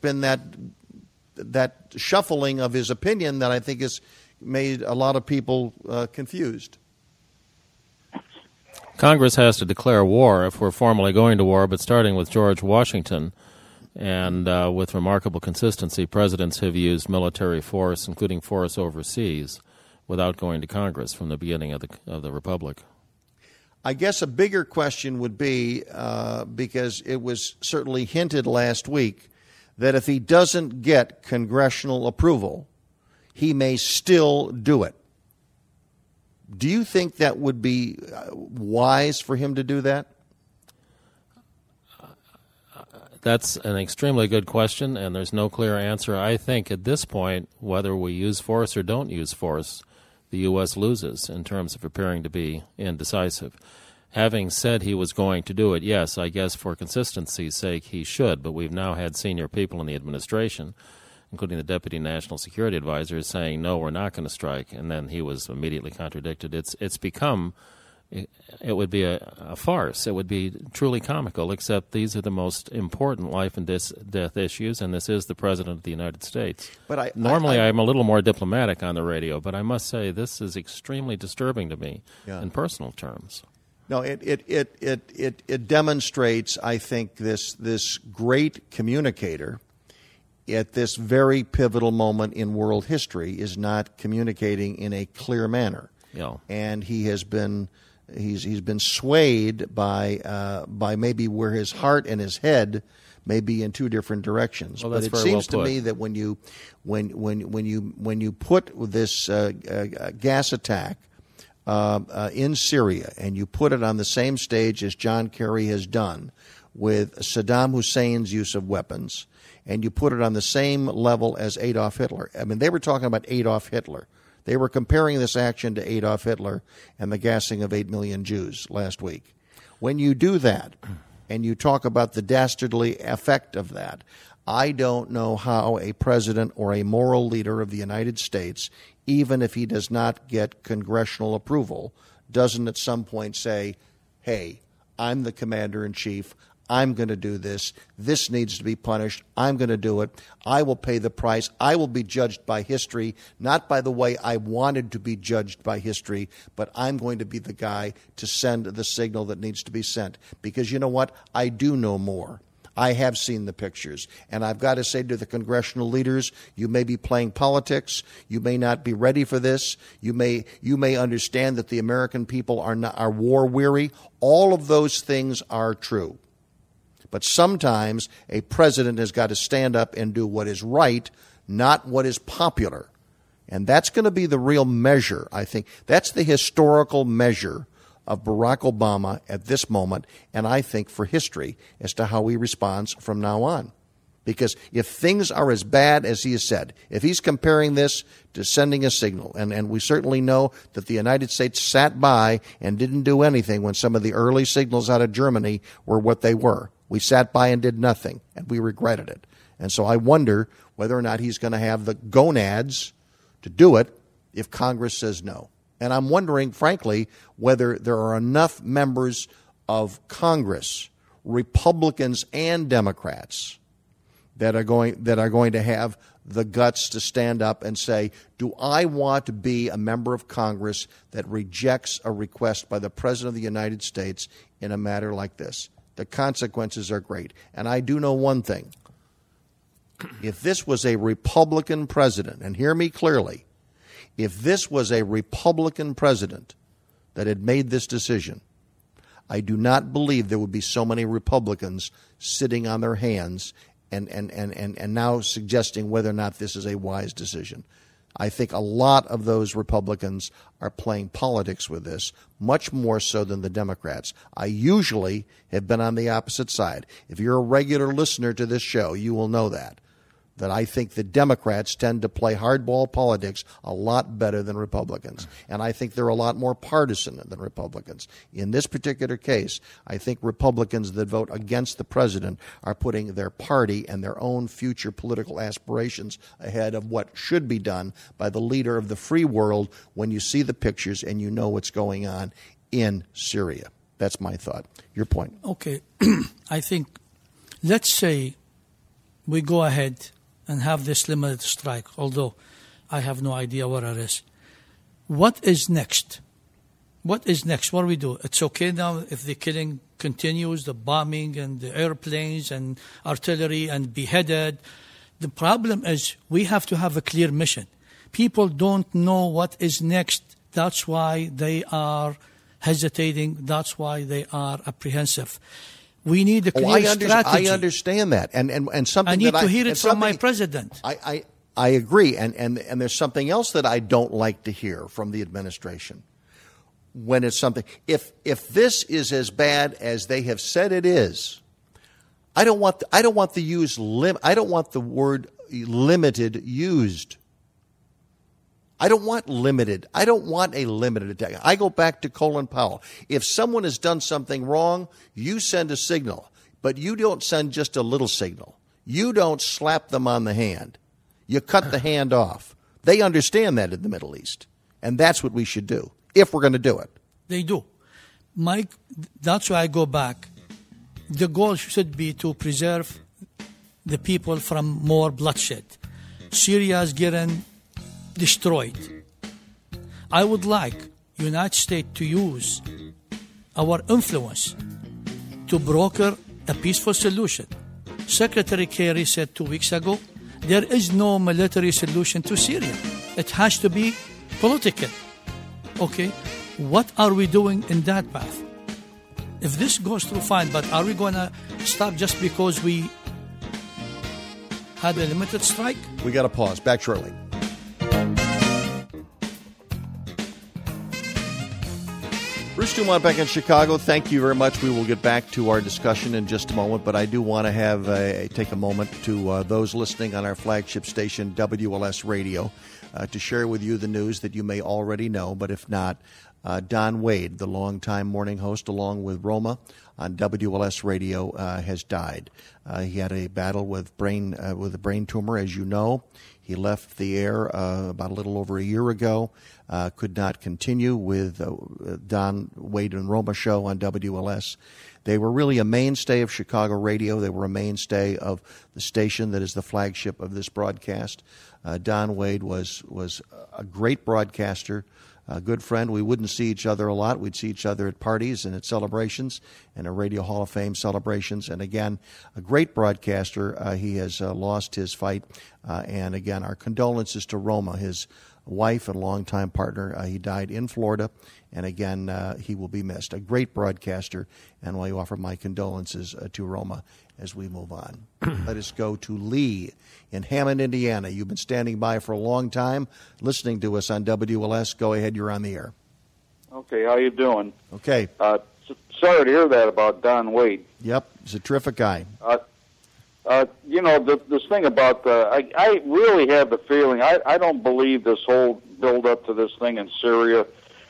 that shuffling of his opinion that I think has made a lot of people confused. Congress has to declare war if we're formally going to war, but starting with George Washington, and with remarkable consistency, presidents have used military force, including force overseas, without going to Congress from the beginning of the Republic. I guess a bigger question would be, because it was certainly hinted last week, that if he doesn't get congressional approval, he may still do it. Do you think that would be wise for him to do that? That's an extremely good question, and there's no clear answer. I think at this point, whether we use force or don't use force, the U.S. loses in terms of appearing to be indecisive. Having said he was going to do it, yes, I guess for consistency's sake he should, but we've now had senior people in the administration, including the Deputy National Security Advisor, saying, no, we're not going to strike, and then he was immediately contradicted. It's become, it would be a farce. It would be truly comical, except these are the most important life and death issues, and this is the President of the United States. But Normally I'm a little more diplomatic on the radio, but I must say this is extremely disturbing to me in personal terms. No, it demonstrates, I think, this great communicator at this very pivotal moment in world history is not communicating in a clear manner. Yeah. And he has been he's been swayed by maybe where his heart and his head may be in two different directions. Well, but it seems to me that when you put this gas attack in Syria, and you put it on the same stage as John Kerry has done with Saddam Hussein's use of weapons, and you put it on the same level as Adolf Hitler. I mean, they were talking about Adolf Hitler. They were comparing this action to Adolf Hitler and the gassing of 8 million Jews last week. When you do that, and you talk about the dastardly effect of that, I don't know how a president or a moral leader of the United States, even if he does not get congressional approval, doesn't at some point say, hey, I'm the commander-in-chief, I'm going to do this, this needs to be punished, I'm going to do it, I will pay the price, I will be judged by history, not by the way I wanted to be judged by history, but I'm going to be the guy to send the signal that needs to be sent. Because you know what? I do know more. I have seen the pictures, and I've got to say to the congressional leaders, you may be playing politics, you may not be ready for this, you may understand that the American people are war weary. All of those things are true. But sometimes a president has got to stand up and do what is right, not what is popular. And that's going to be the real measure, I think. That's the historical measure of Barack Obama at this moment, and I think for history, as to how he responds from now on. Because if things are as bad as he has said, if he's comparing this to sending a signal, and we certainly know that the United States sat by and didn't do anything when some of the early signals out of Germany were what they were. We sat by and did nothing, and we regretted it. And so I wonder whether or not he's going to have the gonads to do it if Congress says no. And I'm wondering, frankly, whether there are enough members of Congress, Republicans and Democrats, that are going to have the guts to stand up and say, do I want to be a member of Congress that rejects a request by the President of the United States in a matter like this? The consequences are great. And I do know one thing. If this was a Republican president, and hear me clearly, if this was a Republican president that had made this decision, I do not believe there would be so many Republicans sitting on their hands and now suggesting whether or not this is a wise decision. I think a lot of those Republicans are playing politics with this, much more so than the Democrats. I usually have been on the opposite side. If you're a regular listener to this show, you will know that I think the Democrats tend to play hardball politics a lot better than Republicans. And I think they're a lot more partisan than Republicans. In this particular case, I think Republicans that vote against the president are putting their party and their own future political aspirations ahead of what should be done by the leader of the free world when you see the pictures and you know what's going on in Syria. That's my thought. Your point. Okay. I think, let's say we go ahead and have this limited strike, although I have no idea what it is. What is next? What is next? What do we do? It's okay now if the killing continues, the bombing and the airplanes and artillery and beheaded. The problem is we have to have a clear mission. People don't know what is next. That's why they are hesitating. That's why they are apprehensive. We need a clear strategy. I understand that, and something I need that to hear it from my president. I agree, and there's something else that I don't like to hear from the administration. When it's something, if this is as bad as they have said it is, I don't want the word limited used. I don't want limited. I don't want a limited attack. I go back to Colin Powell. If someone has done something wrong, you send a signal, but you don't send just a little signal. You don't slap them on the hand. You cut the hand off. They understand that in the Middle East, and that's what we should do if we're going to do it. They do. Mike, that's why I go back. The goal should be to preserve the people from more bloodshed. Syria is getting destroyed. I would like United States to use our influence to broker a peaceful solution. Secretary Kerry said 2 weeks ago, there is no military solution to Syria. It has to be political. Okay, what are we doing in that path? If this goes through, fine, but are we going to stop just because we had a limited strike? We got to pause. Back shortly. Bruce Dumont back in Chicago. Thank you very much. We will get back to our discussion in just a moment, but I do want to take a moment to those listening on our flagship station, WLS Radio, to share with you the news that you may already know, but if not, Don Wade, the longtime morning host, along with Roma on WLS Radio, has died. He had a battle with a brain tumor, as you know. He left the air about a little over a year ago. Could not continue with Don Wade and Roma show on WLS. They were really a mainstay of Chicago radio. They were a mainstay of the station that is the flagship of this broadcast. Don Wade was a great broadcaster, a good friend. We wouldn't see each other a lot. We'd see each other at parties and at celebrations and at Radio Hall of Fame celebrations. And again, a great broadcaster. He has lost his fight. And again, our condolences to Roma, his wife and longtime partner. He died in Florida. And again, he will be missed. A great broadcaster. And I offer my condolences to Roma as we move on. Let us go to Lee in Hammond, Indiana. You've been standing by for a long time, listening to us on WLS. Go ahead, you're on the air. Okay, how you doing? Okay. Sorry to hear that about Don Wade. Yep, he's a terrific guy. This thing about I really have the feeling I don't believe this whole build up to this thing in Syria.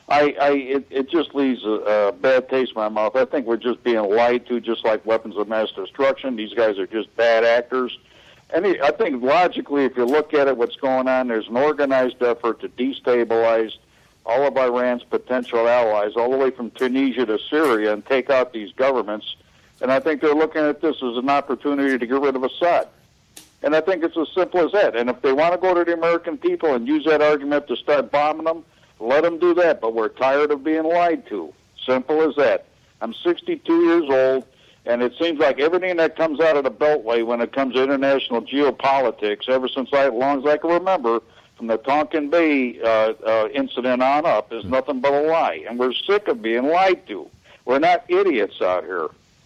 It just leaves a bad taste in my mouth. I think we're just being lied to, just like weapons of mass destruction. These guys are just bad actors. And I think logically, if you look at it, what's going on, there's an organized effort to destabilize all of Iran's potential allies, all the way from Tunisia to Syria, and take out these governments. And I think they're looking at this as an opportunity to get rid of Assad. And I think it's as simple as that. And if they want to go to the American people and use that argument to start bombing them, let them do that. But we're tired of being lied to. Simple as that. I'm 62 years old, and it seems like everything that comes out of the Beltway when it comes to international geopolitics, ever since as long as I can remember, from the Tonkin Bay incident on up, is nothing but a lie. And we're sick of being lied to. We're not idiots out here.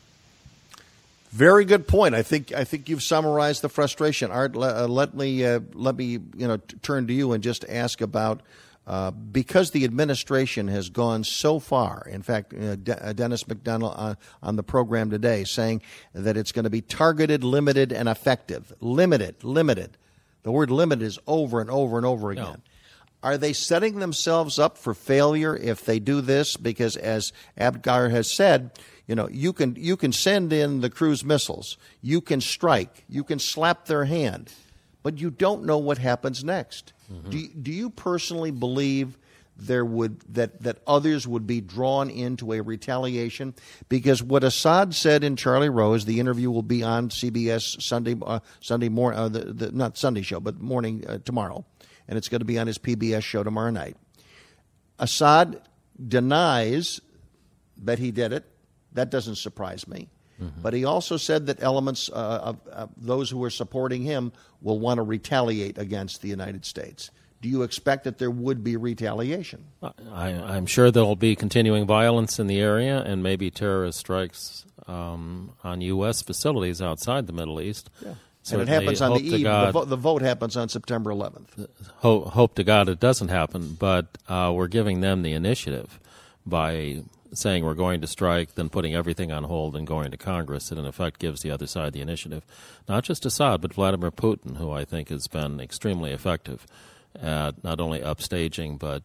Very good point. I think you've summarized the frustration. Art, let me turn to you and just ask about because the administration has gone so far. In fact, Dennis McDonald on the program today saying that it's going to be targeted, limited, and effective. Limited. The word limited is over and over and over again. No. Are they setting themselves up for failure if they do this? Because as Abgar has said, you can send in the cruise missiles, you can strike, you can slap their hand, but you don't know what happens next. Mm-hmm. Do you personally believe that others would be drawn into a retaliation? Because what Assad said in Charlie Rose, the interview will be on CBS Sunday morning, not Sunday show, but morning tomorrow, and it's going to be on his PBS show tomorrow night. Assad denies that he did it. That doesn't surprise me. Mm-hmm. But he also said that elements of those who are supporting him will want to retaliate against the United States. Do you expect that there would be retaliation? I'm sure there will be continuing violence in the area and maybe terrorist strikes on U.S. facilities outside the Middle East. Yeah. And it happens on the eve. The vote happens on September 11th. Hope to God it doesn't happen, but we're giving them the initiative by saying we're going to strike, then putting everything on hold and going to Congress. It, in effect, gives the other side the initiative. Not just Assad, but Vladimir Putin, who I think has been extremely effective at not only upstaging, but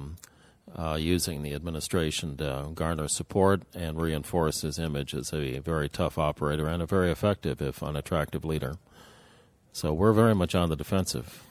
using the administration to garner support and reinforce his image as a very tough operator and a very effective, if unattractive, leader. So we're very much on the defensive.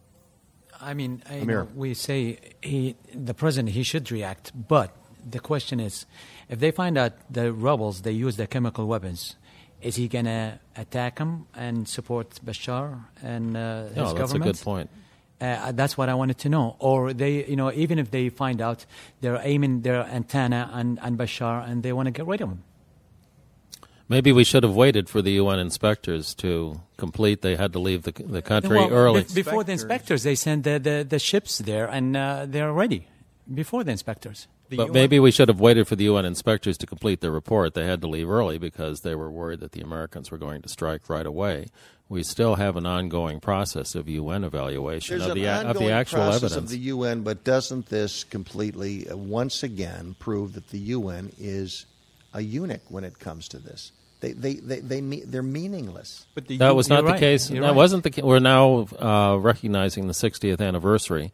I mean, we say the president, he should react, but the question is, if they find out the rebels, they use the chemical weapons, is he going to attack them and support Bashar and his government? That's a good point. That's what I wanted to know. Or they, even if they find out, they're aiming their antenna on Bashar and they want to get rid of him. Maybe we should have waited for the UN inspectors to complete. They had to leave the country early. Before the inspectors, they sent the ships there, and they're ready. Before the inspectors. But maybe we should have waited for the UN inspectors to complete their report. They had to leave early because they were worried that the Americans were going to strike right away. We still have an ongoing process of UN evaluation of the actual evidence. There's an ongoing process of the UN, but doesn't this completely, once again, prove that the UN is a eunuch when it comes to this? They're meaningless. But that was not the case. That wasn't the case. We're now recognizing the 60th anniversary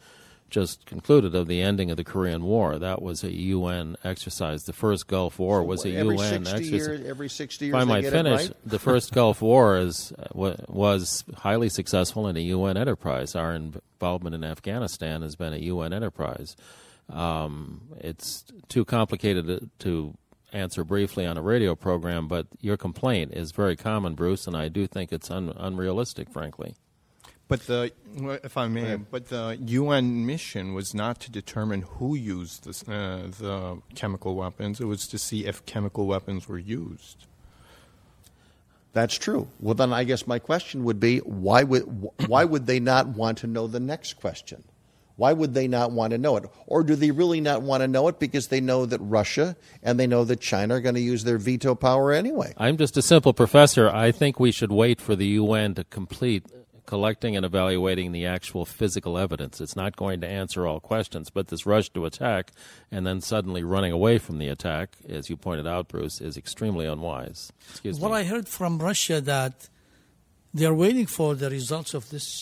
just concluded of the ending of the Korean War. That was a UN exercise. The first Gulf War was a UN exercise. Every 60 years, if I might finish, right? the first Gulf War was highly successful in a UN enterprise. Our involvement in Afghanistan has been a UN enterprise. It's too complicated to answer briefly on a radio program, but your complaint is very common, Bruce, and I do think it's unrealistic, frankly. But if I may, but the UN mission was not to determine who used the chemical weapons. It was to see if chemical weapons were used. That's true. Well, then I guess my question would be, why would they not want to know the next question? Why would they not want to know it? Or do they really not want to know it because they know that Russia and they know that China are going to use their veto power anyway? I'm just a simple professor. I think we should wait for the UN to complete collecting and evaluating the actual physical evidence. It's not going to answer all questions, but this rush to attack and then suddenly running away from the attack, as you pointed out, Bruce, is extremely unwise. Excuse me. What I heard from Russia that they're waiting for the results of this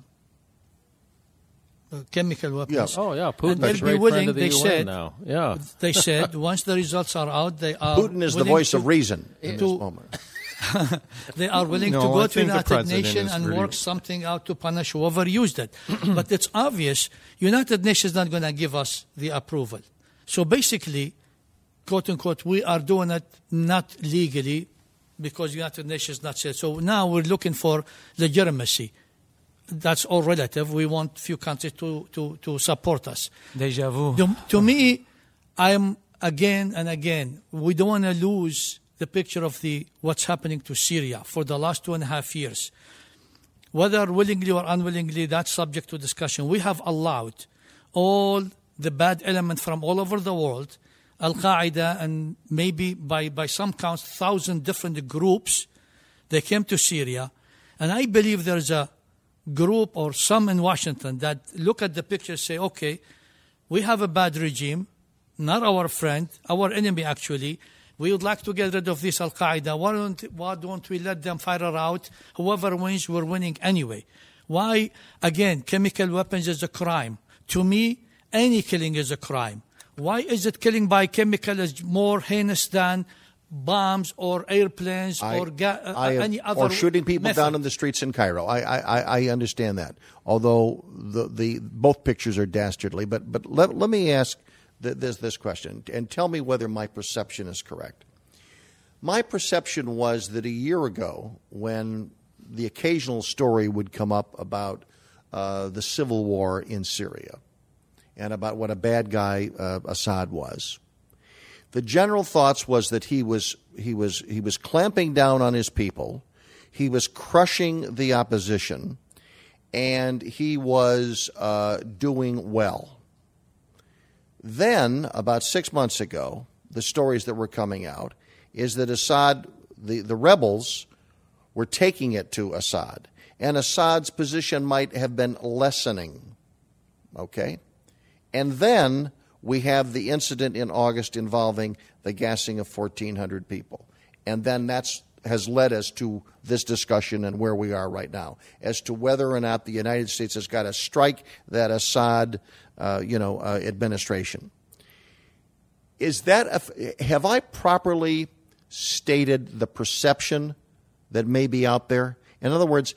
chemical weapons. Yeah. Oh, yeah. Putin's a great friend of the UN now. Yeah. They said once the results are out, they are Putin is the voice of reason in this moment. They are willing to go to the United Nations and work something out to punish whoever used it. But it's obvious United Nations is not going to give us the approval. So basically, quote unquote, we are doing it not legally because United Nations not said. So now we're looking for legitimacy. That's all relative. We want few countries to support us. Deja vu. To me, I'm again and again, we don't want to lose the picture of what's happening to Syria for the last 2.5 years. Whether willingly or unwillingly, that's subject to discussion. We have allowed all the bad elements from all over the world, Al-Qaeda and maybe by some counts, 1,000 different groups, they came to Syria. And I believe there's a group or some in Washington that look at the picture and say, okay, we have a bad regime, not our friend, our enemy actually. We would like to get rid of this Al-Qaeda. Why don't we let them fire out? Whoever wins, we're winning anyway. Why? Again, chemical weapons is a crime. To me, any killing is a crime. Why is it killing by chemical is more heinous than bombs or airplanes or any other or shooting people method? down in the streets in Cairo? I understand that. Although the both pictures are dastardly. But let me ask this question and tell me whether my perception is correct. My perception was that a year ago, when the occasional story would come up about the civil war in Syria and about what a bad guy Assad was, the general thoughts was that he was clamping down on his people, he was crushing the opposition, and he was doing well. Then, about 6 months ago, the stories that were coming out is that Assad, the rebels, were taking it to Assad, and Assad's position might have been lessening. Okay? And then we have the incident in August involving the gassing of 1,400 people. And then has led us to this discussion and where we are right now as to whether or not the United States has got to strike that Assad administration. Have I properly stated the perception that may be out there? In other words,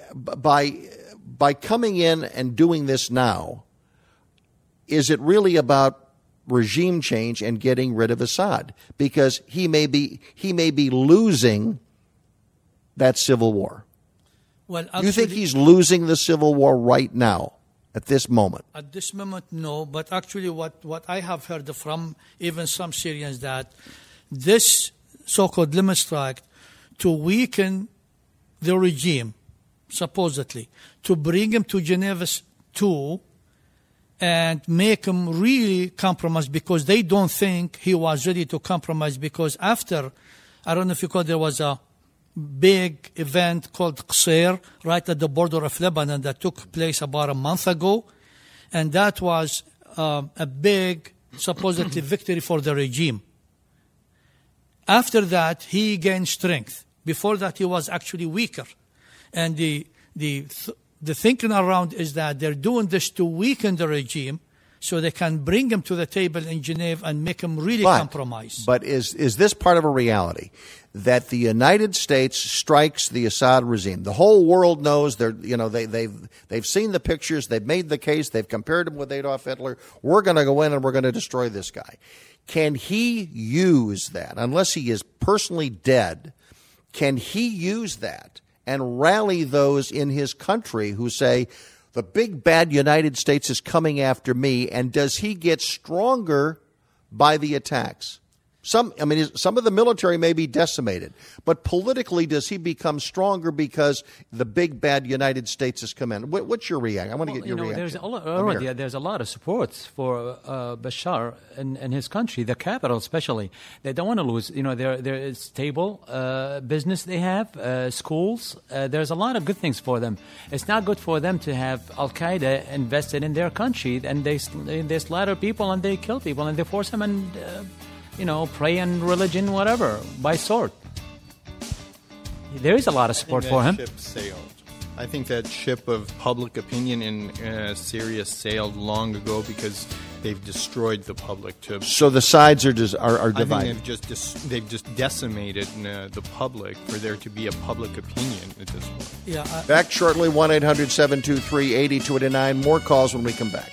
by coming in and doing this now, is it really about regime change and getting rid of Assad? Because he may be losing that civil war. Well, actually, you think he's losing the civil war right now, at this moment? At this moment, no. But actually what I have heard from even some Syrians that this so-called limit strike to weaken the regime, supposedly, to bring him to Geneva II and make him really compromise because they don't think he was ready to compromise because after, I don't know if you call there was a big event called Qusayr right at the border of Lebanon that took place about a month ago, and that was a big, supposedly, victory for the regime. After that, he gained strength. Before that, he was actually weaker. And the the thinking around is that they're doing this to weaken the regime so they can bring him to the table in Geneva and make him really compromise. But is this part of a reality that the United States strikes the Assad regime? The whole world knows they've seen the pictures, they've made the case, they've compared him with Adolf Hitler. We're going to go in and we're going to destroy this guy. Can he use that, unless he is personally dead? Can he use that and rally those in his country who say, the big bad United States is coming after me, and does he get stronger by the attacks? Some of the military may be decimated, but politically, does he become stronger because the big bad United States has come in? What's your reaction? I want to get your reaction. There's a lot of support for Bashar and his country, the capital especially. They don't want to lose. They're stable business they have, schools. There's a lot of good things for them. It's not good for them to have Al Qaeda invested in their country, and they slaughter people and they kill people and they force them and. Pray and religion, whatever, by sword. There is a lot of support for him. Ship sailed. I think that ship of public opinion in Syria sailed long ago because they've destroyed the public. So the sides are divided. I think they've just decimated the public for there to be a public opinion at this point. Yeah. Back shortly, 1-800-723-8289. More calls when we come back.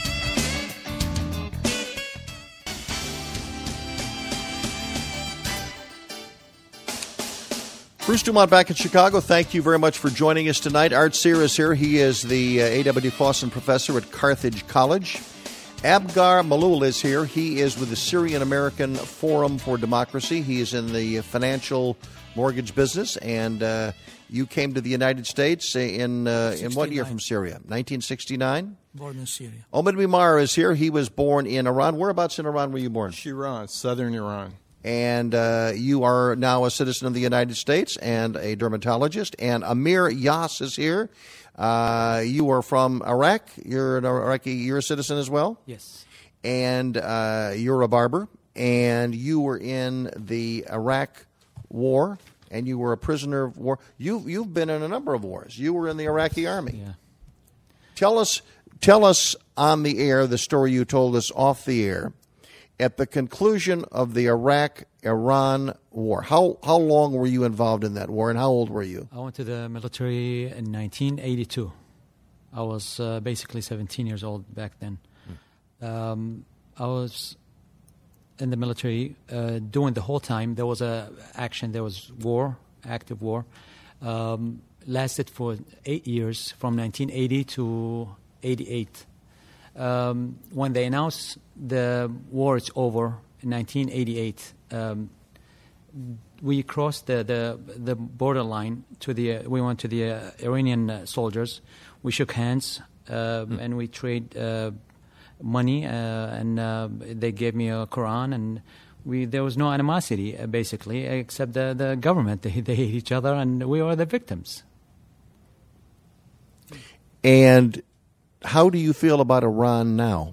Bruce Dumont back in Chicago. Thank you very much for joining us tonight. Art Sear is here. He is the A.W. Clausen Professor at Carthage College. Abgar Malul is here. He is with the Syrian American Forum for Democracy. He is in the financial mortgage business, and you came to the United States in what year from Syria? 1969? Born in Syria. Omid Mimar is here. He was born in Iran. Whereabouts in Iran were you born? Shiraz, southern Iran. And you are now a citizen of the United States and a dermatologist. And Amir Yas is here. You are from Iraq. You're an Iraqi. You're a citizen as well? Yes. And you're a barber. And you were in the Iraq War, and you were a prisoner of war. You've been in a number of wars. You were in the Iraqi army. Yeah. Tell us on the air the story you told us off the air. At the conclusion of the Iraq-Iran war, how long were you involved in that war, and how old were you? I went to the military in 1982. I was basically 17 years old back then. I was in the military during the whole time. There was action. There was war, active war. Lasted for 8 years, from 1980 to 88. When they announced the war is over in 1988, we crossed the borderline we went to the Iranian soldiers. We shook hands and we traded money, and they gave me a Quran, and there was no animosity basically, except the government. They hate each other, and we were the victims. And how do you feel about Iran now?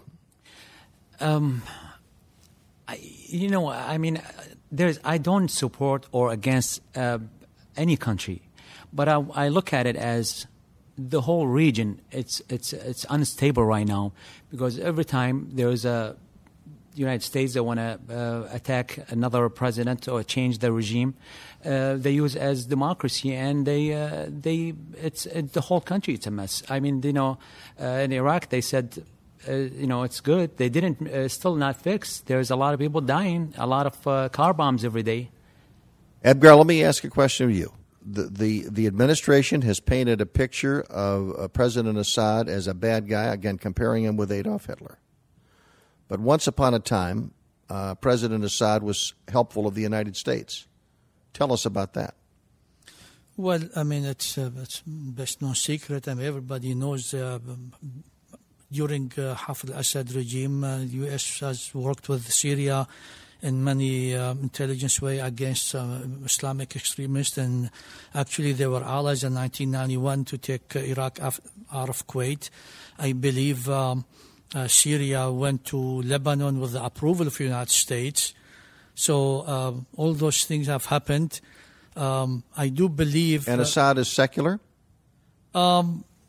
I don't support or against any country, but I look at it as the whole region. It's unstable right now because every time there's a United States that want to attack another president or change the regime, they use as democracy, and it's the whole country. It's a mess. I mean, in Iraq they said, it's good. They didn't, still not fixed. There's a lot of people dying, a lot of car bombs every day. Edgar, let me ask a question of you. The administration has painted a picture of President Assad as a bad guy, again, comparing him with Adolf Hitler. But once upon a time, President Assad was helpful of the United States. Tell us about that. Well, I mean, it's best known secret. I mean, everybody knows during Hafez al-Assad regime, the U.S. has worked with Syria in many intelligence way against Islamic extremists, and actually they were allies in 1991 to take Iraq out of Kuwait. I believe Syria went to Lebanon with the approval of the United States. So all those things have happened. I do believe... And Assad is secular?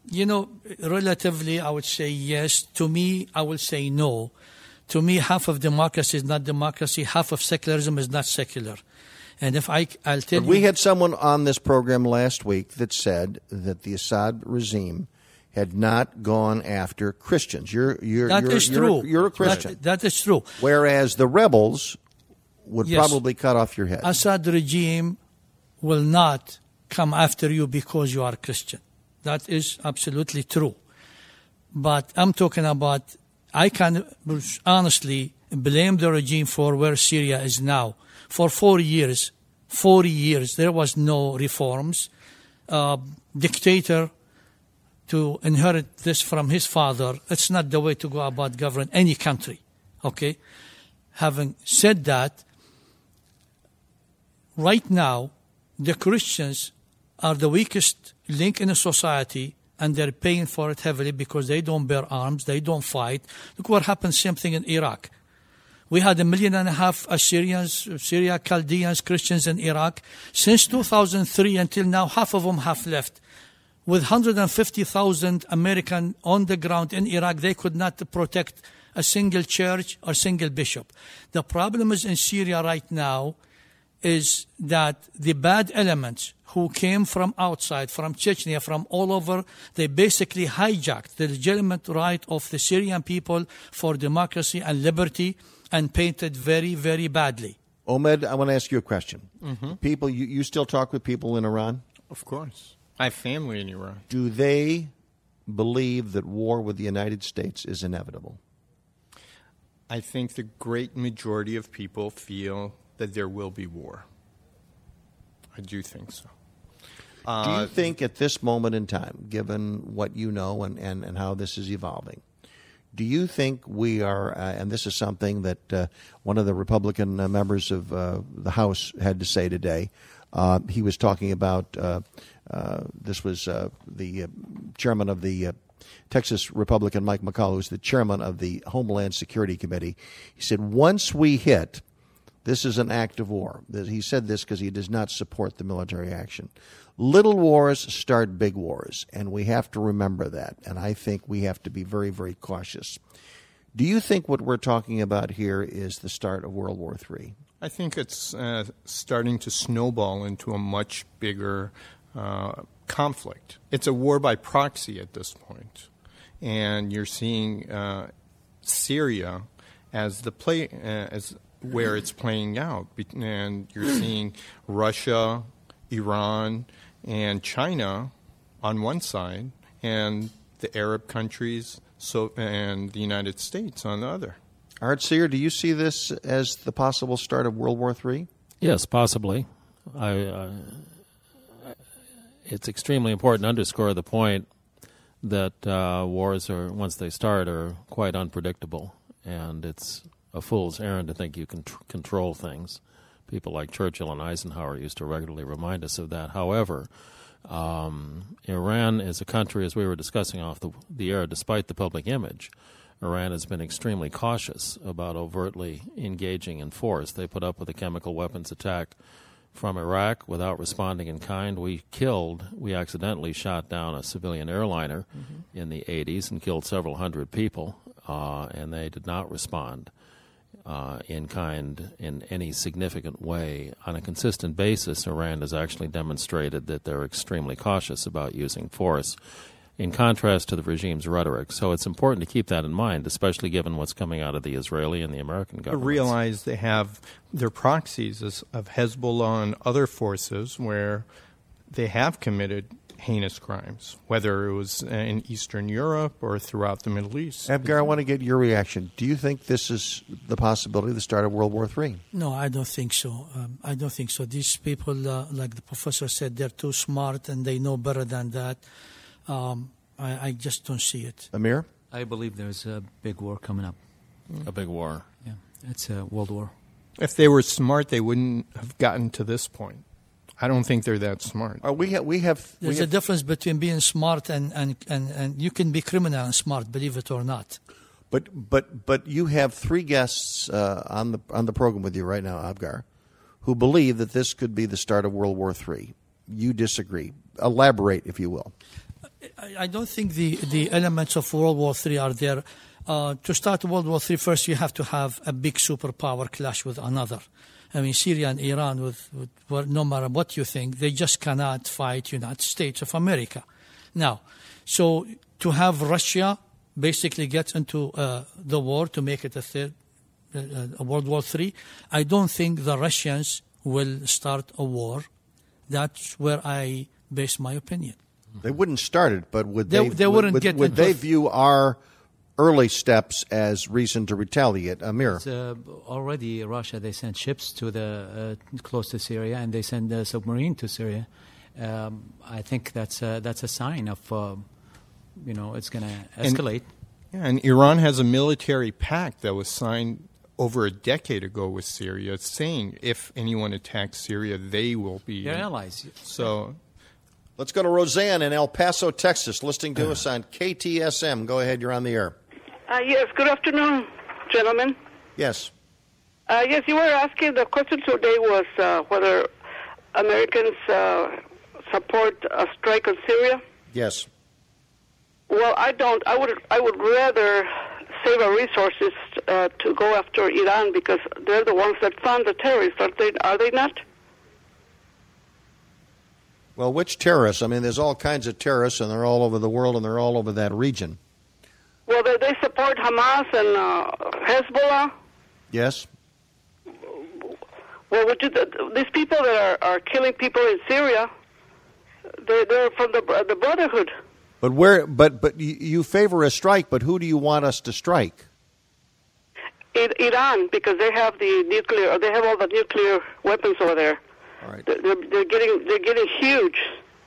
Relatively, I would say yes. To me, I will say no. To me, half of democracy is not democracy. Half of secularism is not secular. And if I'll tell you... We had someone on this program last week that said that the Assad regime had not gone after Christians. That is true. You're a Christian. That is true. Whereas the rebels would probably cut off your head. Assad regime will not come after you because you are Christian. That is absolutely true. But I'm talking about, I can honestly blame the regime for where Syria is now. For 40 years, there was no reforms. Dictator to inherit this from his father, it's not the way to go about governing any country. Okay? Having said that, right now, the Christians are the weakest link in a society, and they're paying for it heavily because they don't bear arms, they don't fight. Look what happened, same thing in Iraq. We had 1.5 million Assyrians, Syria, Chaldeans, Christians in Iraq. Since 2003 until now, half of them have left. With 150,000 Americans on the ground in Iraq, they could not protect a single church or single bishop. The problem is in Syria right now is that the bad elements who came from outside, from Chechnya, from all over, they basically hijacked the legitimate right of the Syrian people for democracy and liberty and painted very, very badly. Ahmed, I want to ask you a question. Mm-hmm. People, you still talk with people in Iran? Of course. I have family in Iran. Do they believe that war with the United States is inevitable? I think the great majority of people feel that there will be war. I do think so. Do you think at this moment in time, given what you know and how this is evolving, do you think we are, and this is something that one of the Republican members of the House had to say today, he was talking about, this was the chairman of the Texas Republican, Mike McCall, who's the chairman of the Homeland Security Committee. He said, once we hit, this is an act of war. He said this because he does not support the military action. Little wars start big wars, and we have to remember that. And I think we have to be very, very cautious. Do you think what we're talking about here is the start of World War III? I think it's starting to snowball into a much bigger conflict. It's a war by proxy at this point. And you're seeing Syria as the as where it's playing out. And you're seeing Russia, Iran, and China on one side, and the Arab countries and the United States on the other. Art Seer, do you see this as the possible start of World War III? Yes, possibly. It's extremely important to underscore the point that wars, once they start, are quite unpredictable, and it's a fool's errand to think you can control things. People like Churchill and Eisenhower used to regularly remind us of that. However, Iran is a country, as we were discussing off the air, despite the public image, Iran has been extremely cautious about overtly engaging in force. They put up with a chemical weapons attack from Iraq without responding in kind. We accidentally shot down a civilian airliner in the 80s and killed several hundred people, and they did not respond in kind in any significant way. On a consistent basis, Iran has actually demonstrated that they're extremely cautious about using force, in contrast to the regime's rhetoric. So it's important to keep that in mind, especially given what's coming out of the Israeli and the American governments. Realize they have their proxies of Hezbollah and other forces where they have committed heinous crimes, whether it was in Eastern Europe or throughout the Middle East. Abgar, I want to get your reaction. Do you think this is the possibility of the start of World War III? No, I don't think so. I don't think so. These people, like the professor said, they're too smart and they know better than that. I just don't see it. Amir? I believe there's a big war coming up. A big war. Yeah, it's a world war. If they were smart, they wouldn't have gotten to this point. I don't think they're that smart. There's a difference between being smart and you can be criminal and smart, believe it or not. But you have three guests on the program with you right now, Abgar, who believe that this could be the start of World War III. You disagree. Elaborate, if you will. I don't think the elements of World War III are there. To start World War III, first you have to have a big superpower clash with another. I mean, Syria and Iran, no matter what you think, they just cannot fight United States of America. Now, so to have Russia basically get into the war to make it a World War III, I don't think the Russians will start a war. That's where I base my opinion. They wouldn't start it, but would they wouldn't would they view our early steps as reason to retaliate? Amir? Already Russia, they sent ships to the close to Syria, and they sent a submarine to Syria. I think that's a sign of, it's going to escalate. And Iran has a military pact that was signed over a decade ago with Syria, saying if anyone attacks Syria, they will be their allies. So, let's go to Roseanne in El Paso, Texas, listening to us on KTSM. Go ahead, you're on the air. Yes, good afternoon, gentlemen. Yes. Yes, you were asking, the question today was whether Americans support a strike on Syria. Yes. Well, I don't. I would rather save our resources to go after Iran, because they're the ones that fund the terrorists, are they not? Well, which terrorists? I mean, there's all kinds of terrorists, and they're all over the world, and they're all over that region. Well, they support Hamas and Hezbollah. Yes. Well, these people that are killing people in Syria, they're from the Brotherhood. But you favor a strike, but who do you want us to strike? Iran, because they have the nuclear, they have all the nuclear weapons over there. All right. They're getting huge.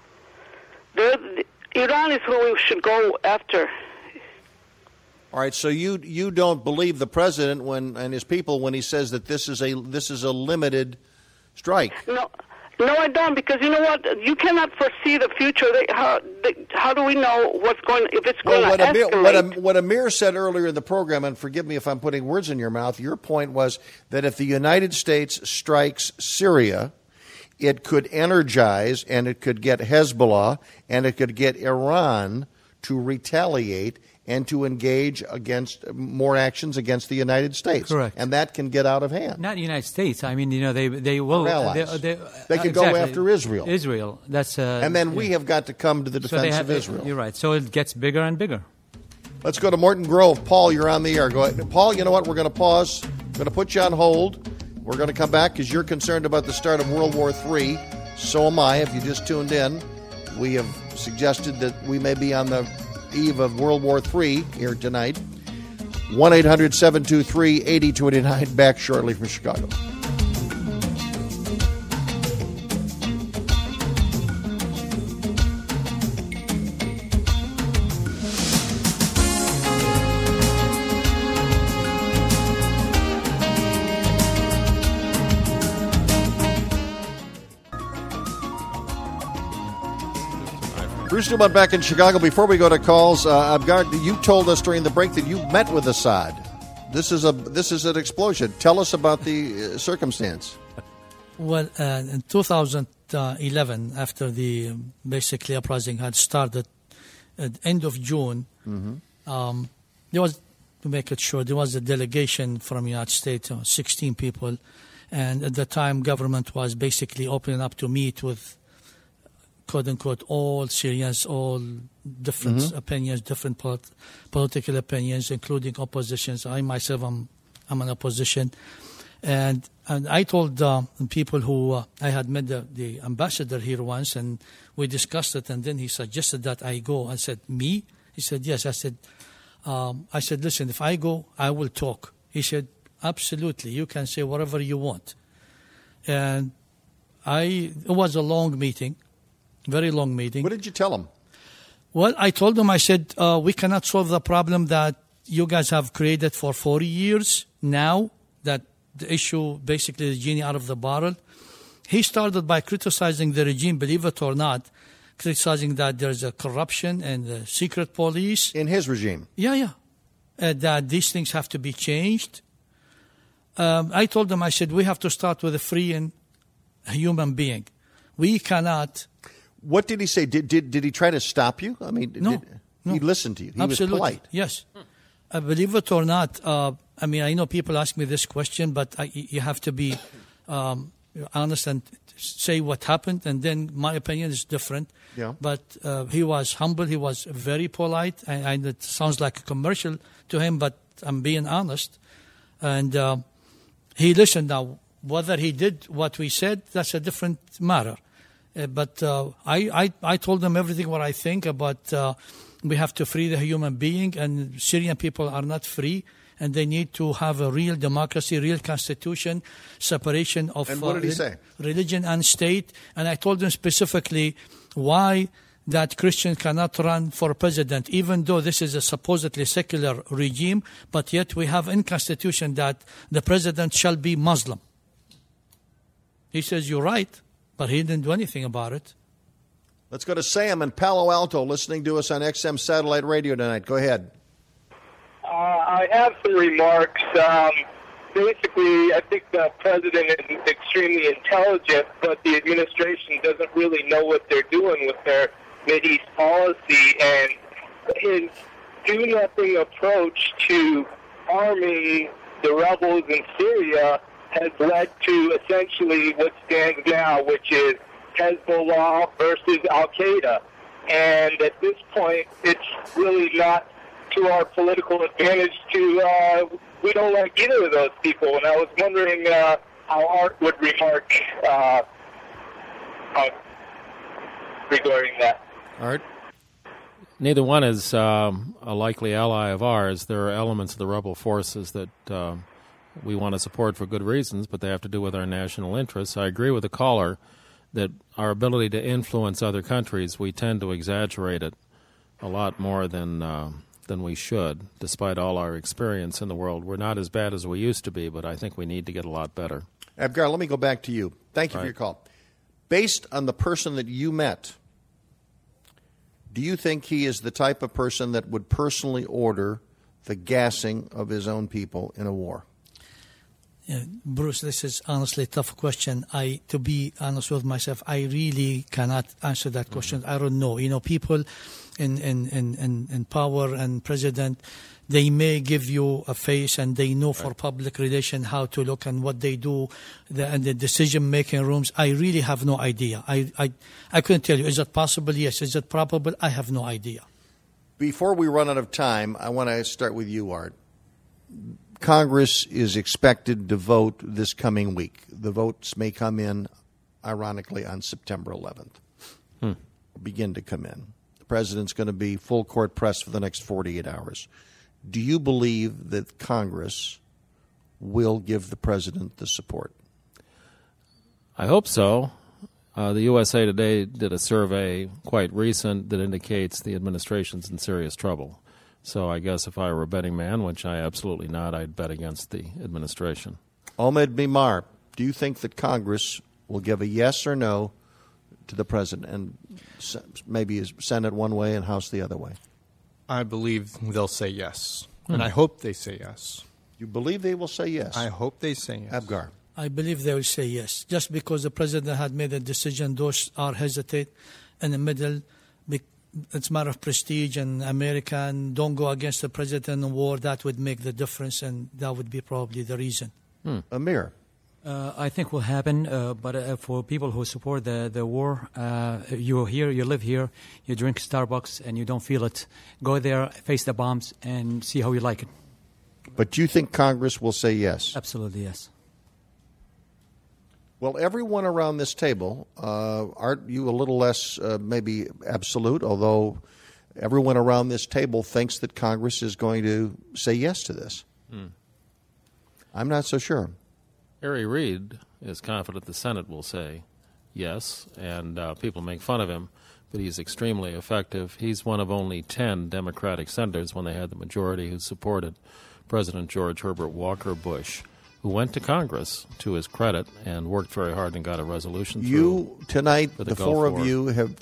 Iran is who we should go after. All right. So you don't believe the president and his people when he says that this is a limited strike? No, I don't, because you know what? You cannot foresee the future. How do we know if it's going to escalate? What Amir said earlier in the program, and forgive me if I'm putting words in your mouth, your point was that if the United States strikes Syria, it could energize and it could get Hezbollah and it could get Iran to retaliate and to engage against more actions against the United States. Correct. And that can get out of hand. Not the United States. I mean, they will. They could go after Israel. Israel. That's. And then we have got to come to the defense of Israel. You're right. So it gets bigger and bigger. Let's go to Morton Grove. Paul, you're on the air. Go ahead. Paul, you know what? We're going to pause. We're going to put you on hold. We're going to come back because you're concerned about the start of World War III. So am I. If you just tuned in, we have suggested that we may be on the eve of World War III here tonight. 1-800-723-8289. Back shortly from Chicago. Bruce Newman back in Chicago. Before we go to calls, Abgar, you told us during the break that you met with Assad. This is an explosion. Tell us about the circumstance. Well, in 2011, after the basically uprising had started, at the end of June, there was, to make it short, there was a delegation from the United States, 16 people, and at the time, government was basically opening up to meet with, quote-unquote, all Syrians, all different opinions, different political opinions, including oppositions. I myself, I'm an opposition. And I told people who I had met the ambassador here once, and we discussed it, and then he suggested that I go. I said, me? He said, yes. I said, listen, if I go, I will talk. He said, absolutely, you can say whatever you want. And it was a long meeting. Very long meeting. What did you tell him? Well, I told him, I said, we cannot solve the problem that you guys have created for 40 years now, that the issue, basically, the genie out of the bottle. He started by criticizing the regime, believe it or not, criticizing that there's a corruption and a secret police. In his regime? Yeah. That these things have to be changed. I told him, I said, we have to start with a free and human being. We cannot... What did he say? Did he try to stop you? I mean, no. He listened to you. He Absolutely. was polite. Yes. Believe it or not, I mean, I know people ask me this question, but you have to be honest and say what happened, and then my opinion is different. Yeah. But he was humble. He was very polite, and it sounds like a commercial to him, but I'm being honest. And he listened. Now, whether he did what we said, that's a different matter. But I told him everything what I think about we have to free the human being, and Syrian people are not free, and they need to have a real democracy, real constitution, separation of and what did he say? Religion and state. And I told him specifically why that Christian cannot run for president, even though this is a supposedly secular regime, but yet we have in Constitution that the president shall be Muslim. He says, you're right, but he didn't do anything about it. Let's go to Sam in Palo Alto, listening to us on XM Satellite Radio tonight. Go ahead. I have some remarks. Basically, I think the president is extremely intelligent, but the administration doesn't really know what they're doing with their Mideast policy, and his do-nothing approach to arming the rebels in Syria has led to essentially what stands now, which is Hezbollah versus Al-Qaeda. And at this point, it's really not to our political advantage to, we don't like either of those people. And I was wondering how Art would remark regarding that. Art? Neither one is a likely ally of ours. There are elements of the rebel forces that we want to support for good reasons, but they have to do with our national interests. I agree with the caller that our ability to influence other countries, we tend to exaggerate it a lot more than we should, despite all our experience in the world. We're not as bad as we used to be, but I think we need to get a lot better. Abgar, let me go back to you. Thank you for your call. Based on the person that you met, do you think he is the type of person that would personally order the gassing of his own people in a war? Yeah, Bruce, this is honestly a tough question. To be honest with myself, I really cannot answer that question. I don't know. You know, people in power and president, they may give you a face and they know for public relation how to look and what they do and the decision-making rooms. I really have no idea. I couldn't tell you. Is it possible? Yes. Is it probable? I have no idea. Before we run out of time, I want to start with you, Art. Congress is expected to vote this coming week. The votes may come in, ironically, on September 11th. Begin to come in. The president's going to be full court press for the next 48 hours. Do you believe that Congress will give the president the support? I hope so. The USA Today did a survey quite recent that indicates the administration's in serious trouble. So I guess if I were a betting man, which I absolutely not, I'd bet against the administration. Ahmed Mimar, do you think that Congress will give a yes or no to the president, and maybe Senate one way and House the other way? I believe they'll say yes, and I hope they say yes. You believe they will say yes? I hope they say yes. Abgar? I believe they will say yes. Just because the president had made a decision, those are hesitate in the middle. It's a matter of prestige and America, and don't go against the president in war. That would make the difference, and that would be probably the reason. Amir? I think will happen, but for people who support the war, you're here, you live here, you drink Starbucks, and you don't feel it. Go there, face the bombs, and see how you like it. But do you think Congress will say yes? Absolutely, yes. Well, everyone around this table, Art, you a little less maybe absolute, although everyone around this table thinks that Congress is going to say yes to this. I'm not so sure. Harry Reid is confident the Senate will say yes, and people make fun of him, but he's extremely effective. He's one of only 10 Democratic senators when they had the majority who supported President George Herbert Walker Bush, who went to Congress, to his credit, and worked very hard and got a resolution through. You tonight, the four of you have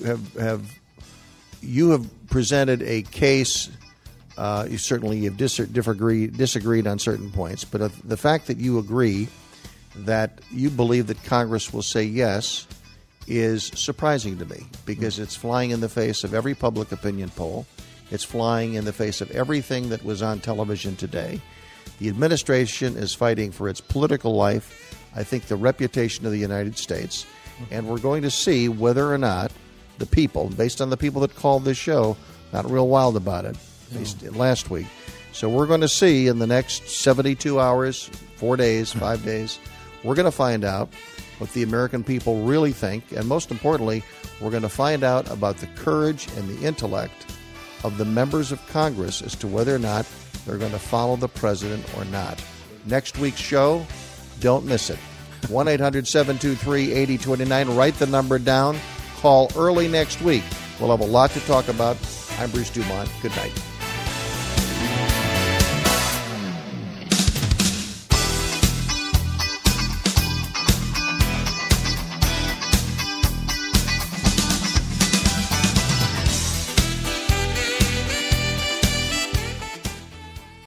presented a case. You certainly have disagreed on certain points, but the fact that you agree that you believe that Congress will say yes is surprising to me because it's flying in the face of every public opinion poll. It's flying in the face of everything that was on television today. The administration is fighting for its political life, I think the reputation of the United States, and we're going to see whether or not the people, based on the people that called this show, not real wild about it last week. So we're going to see in the next 72 hours, 4 days, 5 days, we're going to find out what the American people really think, and most importantly, we're going to find out about the courage and the intellect of the members of Congress as to whether or not they're going to follow the president or not. Next week's show, don't miss it. 1-800-723-8029. Write the number down. Call early next week. We'll have a lot to talk about. I'm Bruce Dumont. Good night.